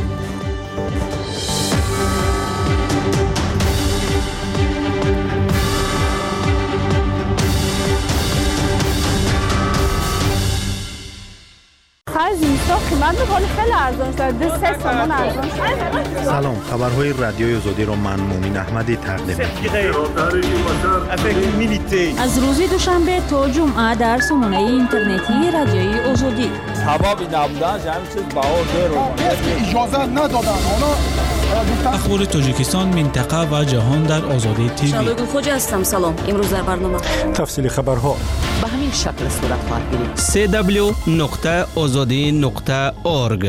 زمستان قیمت می‌کنه خیلی ارزان شده، 3 تومان ارزان شده. سلام، خبرهای رادیوی آزادی را من مومین احمدی تقدیم می‌کنم. از روز دوشنبه تا جمعه در سامانه اینترنتی رادیوی آزادی. هوا بی نبودن همین چیز بهار دیر اجازه ندادن. اخبار تاجیکستان، منطقه و جهان در آزادی تیوی. شادو خوج هستم. سلام. امروز در برنامه تفصیل خبرها به همین شکل صورت خواهد گرفت. www.azadi.org.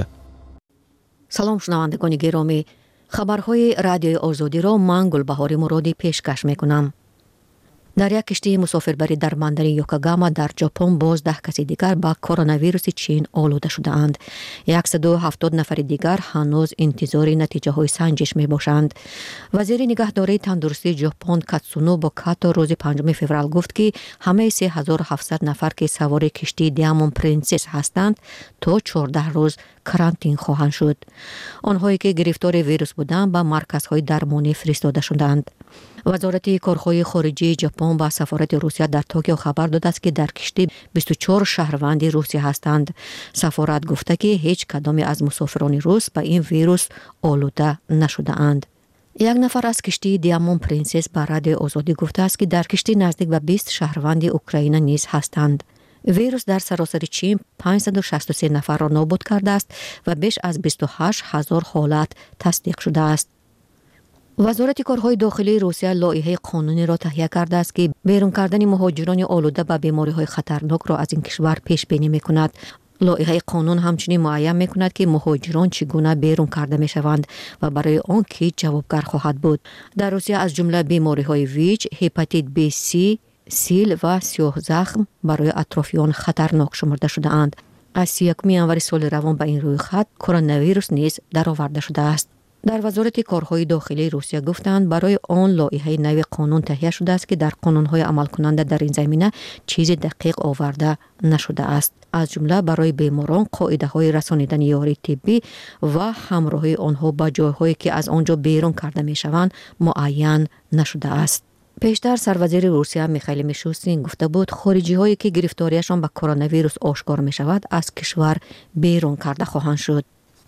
سلام شنوندگان گرامی، خبرهای رادیوی آزادی را من گلبهار مرادی پیشکش میکنم. در یک کشتی مسافربری در بندر یوکوگاما در ژاپن باز 10 کسی دیگر با کرونا ویروس چین آلوده شده اند. 170 نفر دیگر هنوز انتظار نتیجه های سنجش می باشند. وزیر نگهداری تندرستی ژاپن کاتسونوبو کاتو روز 5 فوریه گفت که همه 3700 نفر که سوار کشتی دیاموند پرنسس هستند تا 14 روز کرانتین خواهند شد. آنهایی که گرفتار ویروس بودند به مرکزهای درمانی فرستاده شدند. وزارت کارهای خارجه ژاپن با سفارت روسیه در توکیو خبر داده است که در کشتی 24 شهروند روسیه هستند. سفارت گفته که هیچ کدام از مسافران روس به این ویروس آلوده نشده اند. یک نفر از کشتی دیاموند پرنسس به رادیو آزادی گفته است که در کشتی نزدیک به 20 شهروند اوکراین نیز هستند. ویروس در سراسر چین 563 نفر را نابود کرده است و بیش از 28,000 حالت تصدیق شده است. وزارت کارهای داخلی روسیه لایحه قانونی را تهیه کرده است که بیرون کردن مهاجران آلوده به بیماری‌های خطرناک را از این کشور پیش بینی می‌کند. لایحه قانون همچنین معین می‌کند که مهاجران چگونه بیرون کرده می‌شوند و برای آن کی جوابگر خواهد بود. در روسیه از جمله بیماری‌های ویچ، هپاتیت بی سی، سیل و سیاه زخم برای اطرافیان خطرناک شمرده شده اند. از 31 ژانویه سال روان به این رویخط کرونا ویروس نیز درآورده شده است. در وزارت کارهای داخلی روسیه گفتند برای آن لایحه نوی قانون تهیه شده است که در قانون‌های عمل کننده در این زمینه چیز دقیق آورده نشده است. از جمله برای بیماران قاعده‌های رسانیدن یاری طبی و همراهی آنها به جای‌هایی که از آنجا بیرون کرده می‌شوند معین نشده است. پیشتر سروزیر روسیه میخائیل میشوستین گفته بود خارجی‌هایی که گرفتاریشان به کرونا ویروس آشکار می‌شود از کشور بیرون کرده خواهند شد.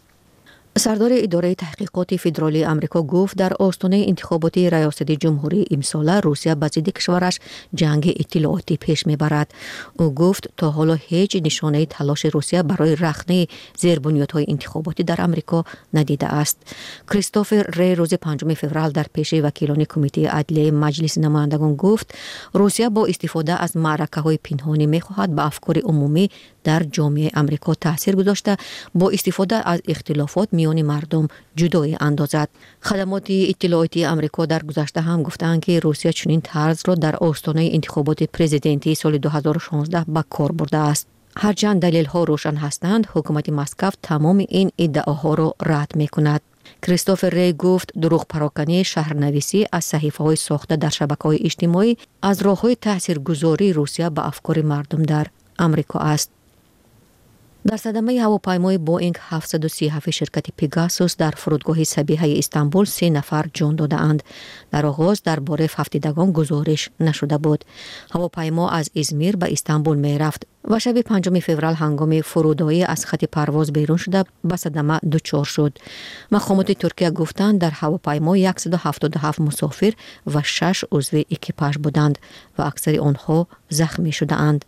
سردار اداره تحقیقات فدرالی آمریکا گفت در آستانه انتخابات ریاست جمهوری امسال روسیه با ضد کشورش جنگ اطلاعاتی پیش میبرد. او گفت تا حالا هیچ نشانه تلاش روسیه برای رخنه زیربنیادهای انتخاباتی در آمریکا ندیده است. کریستوفر ری روز 5 فوریه در پیش وکیلان کمیته عدلیه مجلس نمایندگان گفت روسیه با استفاده از معرکه‌های پنهانی می‌خواهد به افکار عمومی در جامعه آمریکا تاثیر گذاشته با استفاده از اختلافات میان مردم جدایی اندازد. خدمات اطلاعاتی آمریکا در گذشته هم گفتند که روسیه چنین طرز را در آستانه انتخابات پرزیدنتی سال 2016 به کار برده است. هرچند دلیل‌ها روشن هستند، حکومت مسکو تمام این ادعاها را رد می‌کند. کریستوفر ری گفت دروغ پراکنی شهرنویسی از صحیفه‌های ساخته در شبکه‌های اجتماعی از راه‌های تاثیرگذاری روسیه به افکار مردم در آمریکا است. در صدمه هواپیمای بوئینگ 737 شرکت پیگاسوس در فرودگاه سبیحه استانبول 3 نفر جان داده‌اند. در آغاز درباره فقیدگان گزارش نشده بود. هواپیما از ازمیر به استانبول می رفت و شب 5 فوریه هنگام فرودایی از خط پرواز بیرون شده به صدمه دچار شد. مقامات ترکیه گفتند در هواپیما 177 مسافر و 6 عضو اکیپاژ بودند و اکثر آنها زخمی شده‌اند.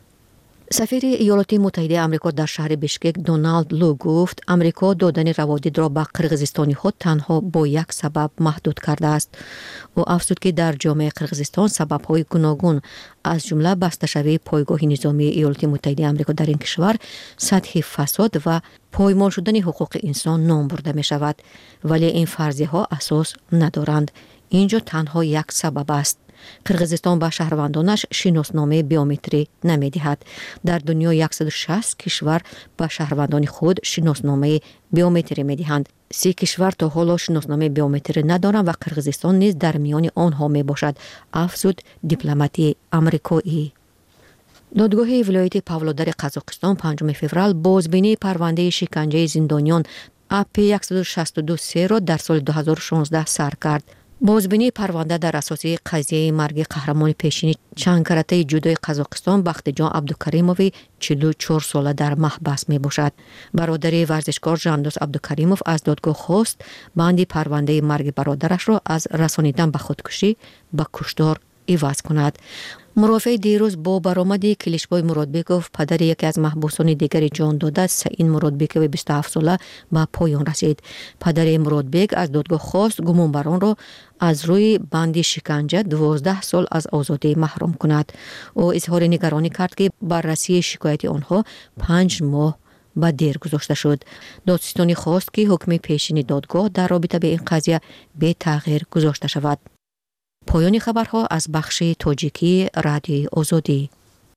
سفیر ایالات متحده آمریکا در شهر بشکک دونالد لو گفت آمریکا دادن روادید را به قرقیزستانی ها تنها با یک سبب محدود کرده است. او افزود که در جامعه قرقیزستان سبب‌های گوناگون از جمله بسته‌شوی پایگاه نظامی ایالات متحده آمریکا در این کشور، سطح فساد و پایمال شدن حقوق انسان نام برده می شود، ولی این فرضیه ها اساس ندارند. اینجا تنها یک سبب است. قرقیزستان به شهروندانش شناسنامه بیومتری نمی‌دهد. در دنیا 160 کشور به شهروندان خود شناسنامه بیومتری می‌دهند. 30 کشور تا حالا شناسنامه بیومتری ندارند و قرقیزستان نیز در میان آنها میباشد، افزود دیپلماتی آمریکایی. دادگاه ولایت پاولودار قزاقستان 5 فوریه بازبینی پرونده شکنجه زندانیان AP 162 را در سال 2016 سر کرد. بازبینی پرونده در اساس قضیه مرگ قهرمان پیشین چند کرته جودوی قزاقستان بختیجان عبدالکریموی 44 ساله در محبس می باشد. برادر ورزشکار جاندوس عبدالکریموف از دادگاه خواست بند پرونده مرگ برادرش را از رسانیدن به خودکشی به کشتار عوض کند. مرافع دیروز با برآمد کلیشبای مرادبیکوف پدر یکی از محبوسان دیگر جان داده سعین مرادبیکوف 27 ساله به پایان رسید. پدر مرادبیک از دادگاه خواست گمانبران را از روی بند شکنجه 12 سال از آزادی محروم کند. او اظهار نگرانی کرد که بررسی شکایت آنها 5 ماه به دیر گذاشته شد. دادستانی خواست که حکم پیشین دادگاه در رابطه به این قضیه به تغییر گذاشته شود. پایان خبرها از بخش تاجیکی رادیوی آزادی.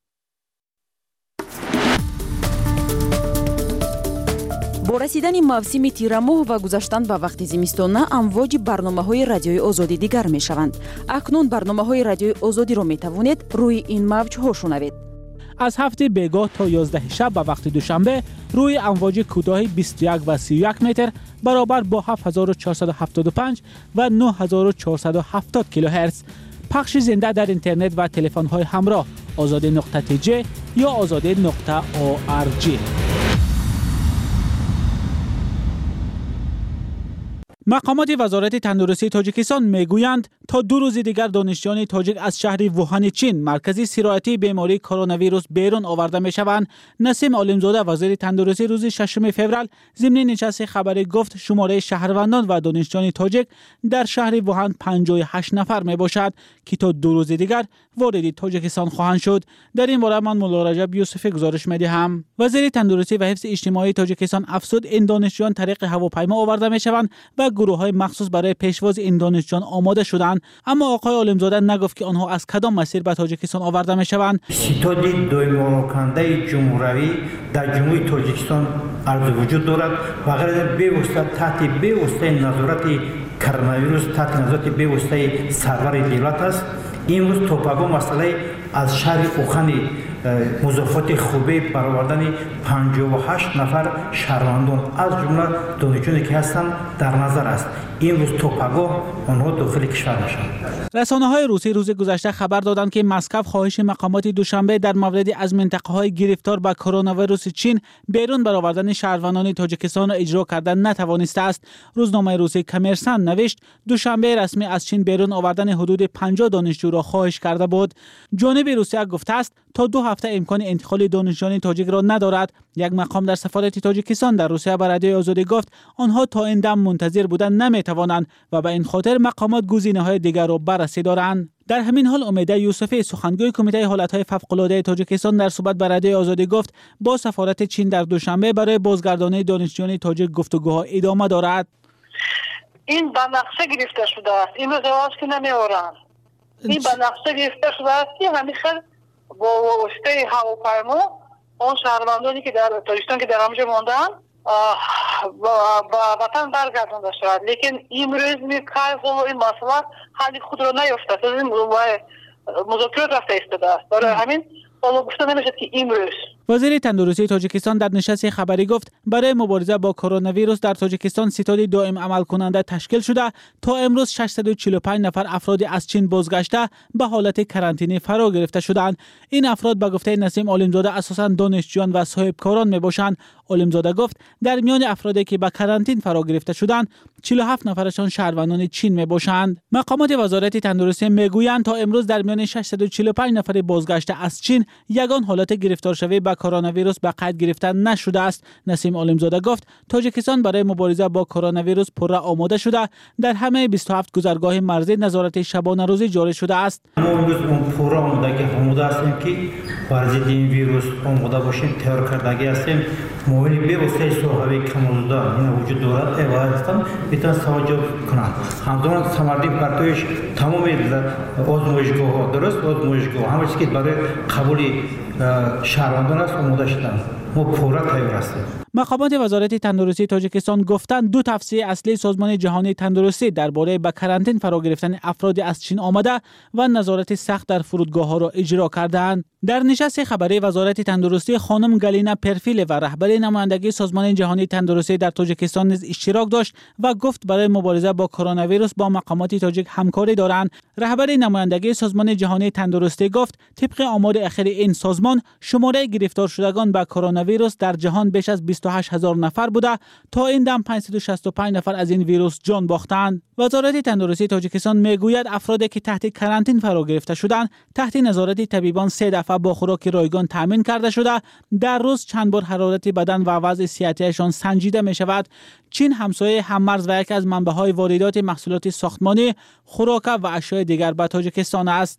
با رسیدن موسم تیر ماه و گذشتن به وقت زمستان امواج برنامه‌های رادیوی آزادی دیگر می‌شوند. اکنون برنامه‌های رادیوی آزادی را می‌توانید روی این موج‌ها شنوید. از هفته بیگاه تا 11 شب به وقت دوشنبه روی امواج کوتاه 21 و 31 متر برابر با 7475 و 9470 کیلوهرتز. پخش زنده در اینترنت و تلفن‌های همراه azade.tj یا azade.org. مقامات وزارت تندرستی تاجیکستان میگویند تا 2 روز دیگر دانشجویان تاجیک از شهر ووهان چین مرکز سرایتی بیماری کرونا ویروس بیرون آورده میشوند. نسیم عالمزاده وزیر تندرستی روز 6 فوریه ضمن نشست خبری گفت شماره شهروندان و دانشجویان تاجیک در شهر ووهان 58 نفر می باشد که تا 2 روز دیگر وارد تاجیکستان خواهند شد. در این باره من مولا رجب یوسفی گزارش میدهم. وزیر تندرستی و حفظ اجتماعی تاجیکستان افزود این دانشجویان طریق هواپیما آورده میشوند و گروه‌های مخصوص برای پیشواز این دانشجویان آماده شدند، اما آقای عالمزاده نگفت که آنها از کدام مسیر به تاجیکستان آورده میشوند. ستاد دایمالکننده جمهوری در جمهوری تاجیکستان عرض وجود دارد و غیر تحت به نظارت کرونا ویروس تحت نظارت به سرور دولت است. این روز توپاگو مسئله از شهر اوخانی مضافات خوبه برآوردن 58 نفر شهروندان از جمله دانشجویانی که هستند در نظر است. این روز توپاگو آنها داخل کشور میشن. رسانه‌های روسی روز گذشته خبر دادند که مسکو خواهش مقامات دوشنبه در مورد از منطقه‌های گرفتار به کرونا ویروس چین بیرون برآوردن شهروندان تاجیکستان را اجرا کردن نتوانسته است. روزنامه روسی کمرسان نوشت دوشنبه رسمی از چین بیرون آوردن حدود 50 دانشجو را خواهش کرده بود. جانب روسیه گفته است تا 2 هفته امکان انتقال دانشجویان تاجیک را ندارد. یک مقام در سفارت تاجیکستان در روسیه به رادیوی آزادی گفت آنها تا این دم منتظر بودن نمیتوانند و به این خاطر مقامات گزینه‌های دیگر را بررسی دارند. در همین حال امیده یوسفی سخنگوی کمیته حالت‌های فوق‌العاده تاجیکستان در صحبت با رادیوی آزادی گفت با سفارت چین در دوشنبه برای بازگردانی دانشجویان تاجیک گفتگوها ادامه دارد. این به نقشه گرفته شده است. این رواج که نمی‌آورند. این به نقشه گرفته شده است که همیشه با واسطه هواپیما اون شهروندانی که در تاجیکستان که در آنجا ماندن با وطن برگردانده شود. لیکن امروز می‌کای این مسئله حل خود را نیافته. از این مذاکرات رفته ایستاده است. برای همین گفته نمیشد که امروز. وزیر تندرستی تاجیکستان در نشست خبری گفت برای مبارزه با کرونا ویروس در تاجیکستان ستاد دائم عمل کننده تشکیل شده. تا امروز 645 نفر افرادی از چین بازگشته به حالت کرانتینی فرا گرفته شدند. این افراد به گفته نسیم عالمزاده اساساً دانشجویان و صاحبکاران میباشند. عالمزاده گفت در میان افرادی که به کرانتین فرا گرفته شدند 47 نفرشان شهروندان چین میباشند. مقامات وزارت تندرستی میگویند تا امروز در میان 645 نفر بازگشته از چین یگان حالت گرفتار شوی به کرونا ویروس به قید گرفته نشده است. نسیم عالمزاده گفت تاجیکستان برای مبارزه با کرونا ویروس پررا آماده شده. در همه 27 گذرگاه مرزی نظارت شبانه روزی جاری شده است. ما امروز پررا آماده هستیم که ضد این ویروس آماده باشیم، تیار کردگی هستیم. موبایل به وسیله سوهای کمال‌دار این وجود دارد عبارت هستند میتونن توجه کنند. همزمان سمردی پرتویش تمام آزمایشگاه‌ها درست آزمایشگاه همه چیزی که برای قبول شهروندان است آماده شدند. ما پورا تیار هستیم. مقامات وزارت تندرستی تاجیکستان گفتند دو توصیه اصلی سازمان جهانی تندرستی درباره به کرانتین فرا گرفتن افراد از چین آمده و نظارت سخت در فرودگاه‌ها را اجرا کردند. در نشست خبری وزارت تندرستی خانم گالینا پرفیل و رهبر نمایندگی سازمان جهانی تندرستی در تاجیکستان نیز اشتراک داشت و گفت برای مبارزه با کرونا ویروس با مقامات تاجیک همکاری دارند. رهبر نمایندگی سازمان جهانی تندرستی گفت طبق آمار اخیر این سازمان شماره گرفتار شدگان به کرونا ویروس در جهان بیش از 28000 نفر بوده. تا این دم 565 نفر از این ویروس جان باختند. وزارت تندرستی تاجیکستان میگوید افرادی که تحت کرانتین فرا گرفته شدند تحت نظارت طبیبان 3 دفعه با خوراک رایگان تامین کرده شده. در روز چند بار حرارت بدن و وضع صحتیشان سنجیده می شود. چین همسایه هممرز و یکی از منبع‌های واردات محصولات ساختمانی، خوراک و اشیاء دیگر به تاجیکستان است.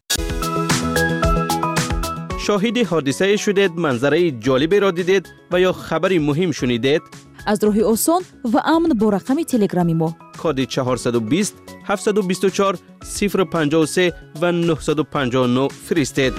شاهد حادثه شدید، منظره جالبی را دیدید و یا خبری مهم شنیدید؟ از راه آسان و امن با رقم تلگرامی ما کد 420 724 053 و 959 فرستید.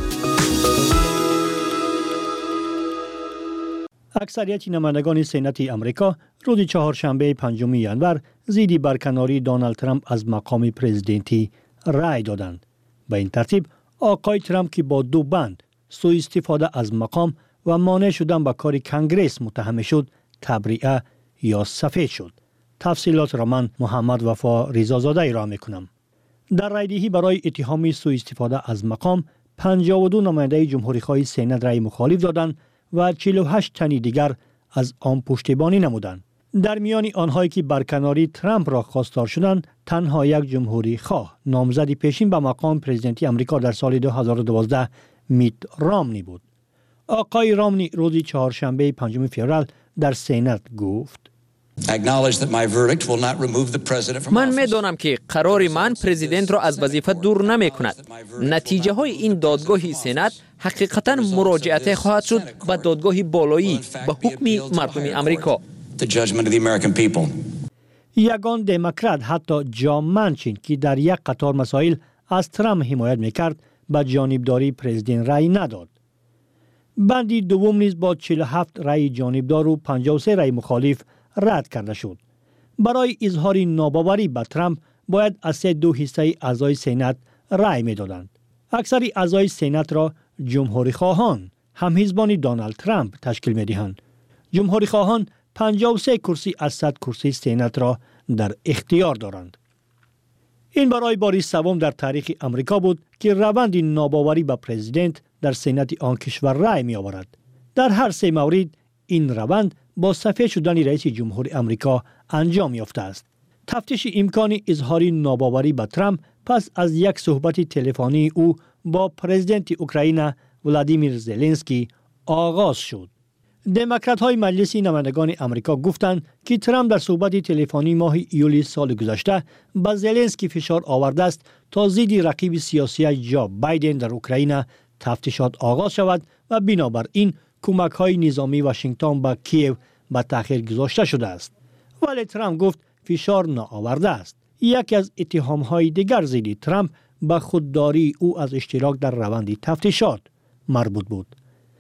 اکثریت نمایندگان سنت امریکا روز چهارشنبه 5 ژانویه ضد برکناری دونالد ترامپ از مقام پرزیدنتی رأی دادند. به این ترتیب آقای ترامپ که با 2 بند سوء استفاده از مقام و مانع شدن به کار کنگره متهم شد، تبرئه یا سفید شد. تفصیلات را من محمد وفا رضازاده ارائه می‌کنم. در رأی‌دهی برای اتهام سوء استفاده از مقام 52 نماینده جمهوری‌خواه سنت رأی مخالف دادند و 48 تن دیگر از آن پشتیبانی نمودند. در میان آنهایی که برکناری ترامپ را خواستار شدند، تنها یک جمهوری خواه نامزد پیشین به مقام پرزیدنتی امریکا در سال 2012 میت رامنی بود. آقای رامنی روز چهارشنبه 5 فوریه در سنت گفت: من می‌دانم که قرار من پرزیدنت را از وظیفه دور نمی‌کند. نتیجه های این دادگاه سنت حقیقتاً مراجعت خواهد شد به دادگاه بالایی به حکم مردم امریکا. یگان دموکرات حتی جان منچین که در یک قطار مسائل از ترامپ حمایت می‌کرد به جانبداری پرزیدنت رأی نداد. بندی دوم نیز با 47 رأی جانبدار و 53 رأی مخالف رد کرده شد. برای اظهار ناباوری به ترامپ باید از 2 حصه اعضای سنت رأی می‌دادند. اکثر اعضای سنت را جمهوری خواهان هم‌حزبان دونالد ترامپ تشکیل می‌دهند. جمهوری خواهان 53 کرسی از 100 کرسی سنت را در اختیار دارند. این برای بار سوم در تاریخ امریکا بود که روند ناباوری به پرزیدنت در سنت آن کشور رأی می آورد. در هر 3 مورد این روند با سفید شدن رئیس جمهور امریکا انجام یافته است. تفتیش امکان اظهار ناباوری به ترامپ پس از یک صحبت تلفنی او با پرزیدنت اوکراین ولادیمیر زلنسکی آغاز شد. دموکرات های مجلس نمایندگان امریکا گفتند که ترامپ در صحبت تلفنی ماه ایولی سال گذشته به زلنسکی فشار آورده است تا ضد رقیب سیاسی جو بایدن در اوکراین تفتیشات آغاز شود و بنابراین کمک های نظامی واشنگتن به کیف به تأخیر گذاشته شده است. ولی ترامپ گفت فشار نآورده است. یکی از اتهام های دیگر ضد ترامپ به خودداری او از اشتراک در روند تفتیشات مربوط بود.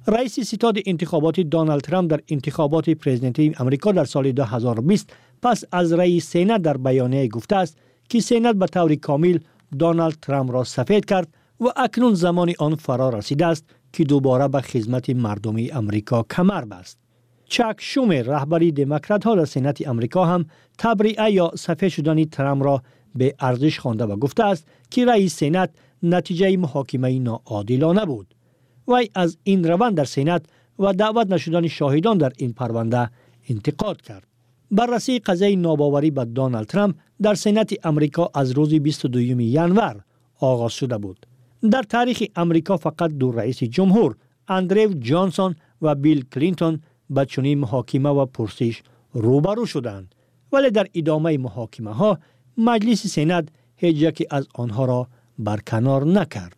رئیس ستاد انتخاباتی دونالد ترامپ در انتخابات پرزیدنتی امریکا در سال 2020 پس از رأی سنا در بیانیه گفته است که سنات به طور کامل دونالد ترامپ را سفید کرد و اکنون زمان آن فرا رسیده است که دوباره به خدمت مردمی امریکا کمر بست. چک شومر رهبری دموکرات ها در سنات امریکا هم تبرئه یا سفید شدن ترامپ را به ارزش خوانده و گفته است که رئیس سنات نتیجه محاکمه ناعادلانه بود. وی از این روند در سنات و دعوت نشدن شاهدان در این پرونده انتقاد کرد. بررسی قضیه ناباوری به دونالد ترامپ در سنات امریکا از روز 22 ژانویه آغاز شده بود. در تاریخ امریکا فقط دو رئیس جمهور اندرو جانسون و بیل کلینتون به چنین محاکمه و پرسش روبرو شدند، ولی در ادامه محاکمه ها مجلس سنات هیچ یکی از آنها را برکنار نکرد.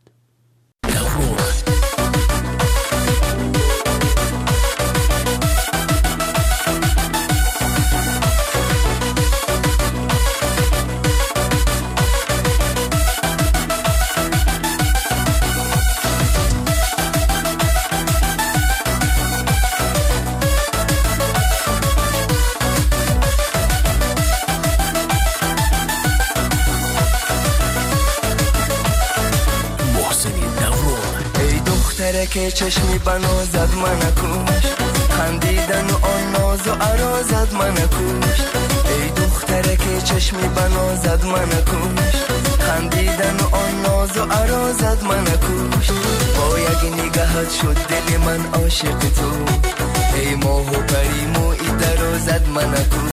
که چشمی بنازد من کش خندیدن و آن ناز و عرازد من کش ای دختره که چشمی بنازد من کش خندیدن و آن ناز و عرازد من کش با یک نگاهت شد دل من عاشق تو ای ماه و پری موی درازد من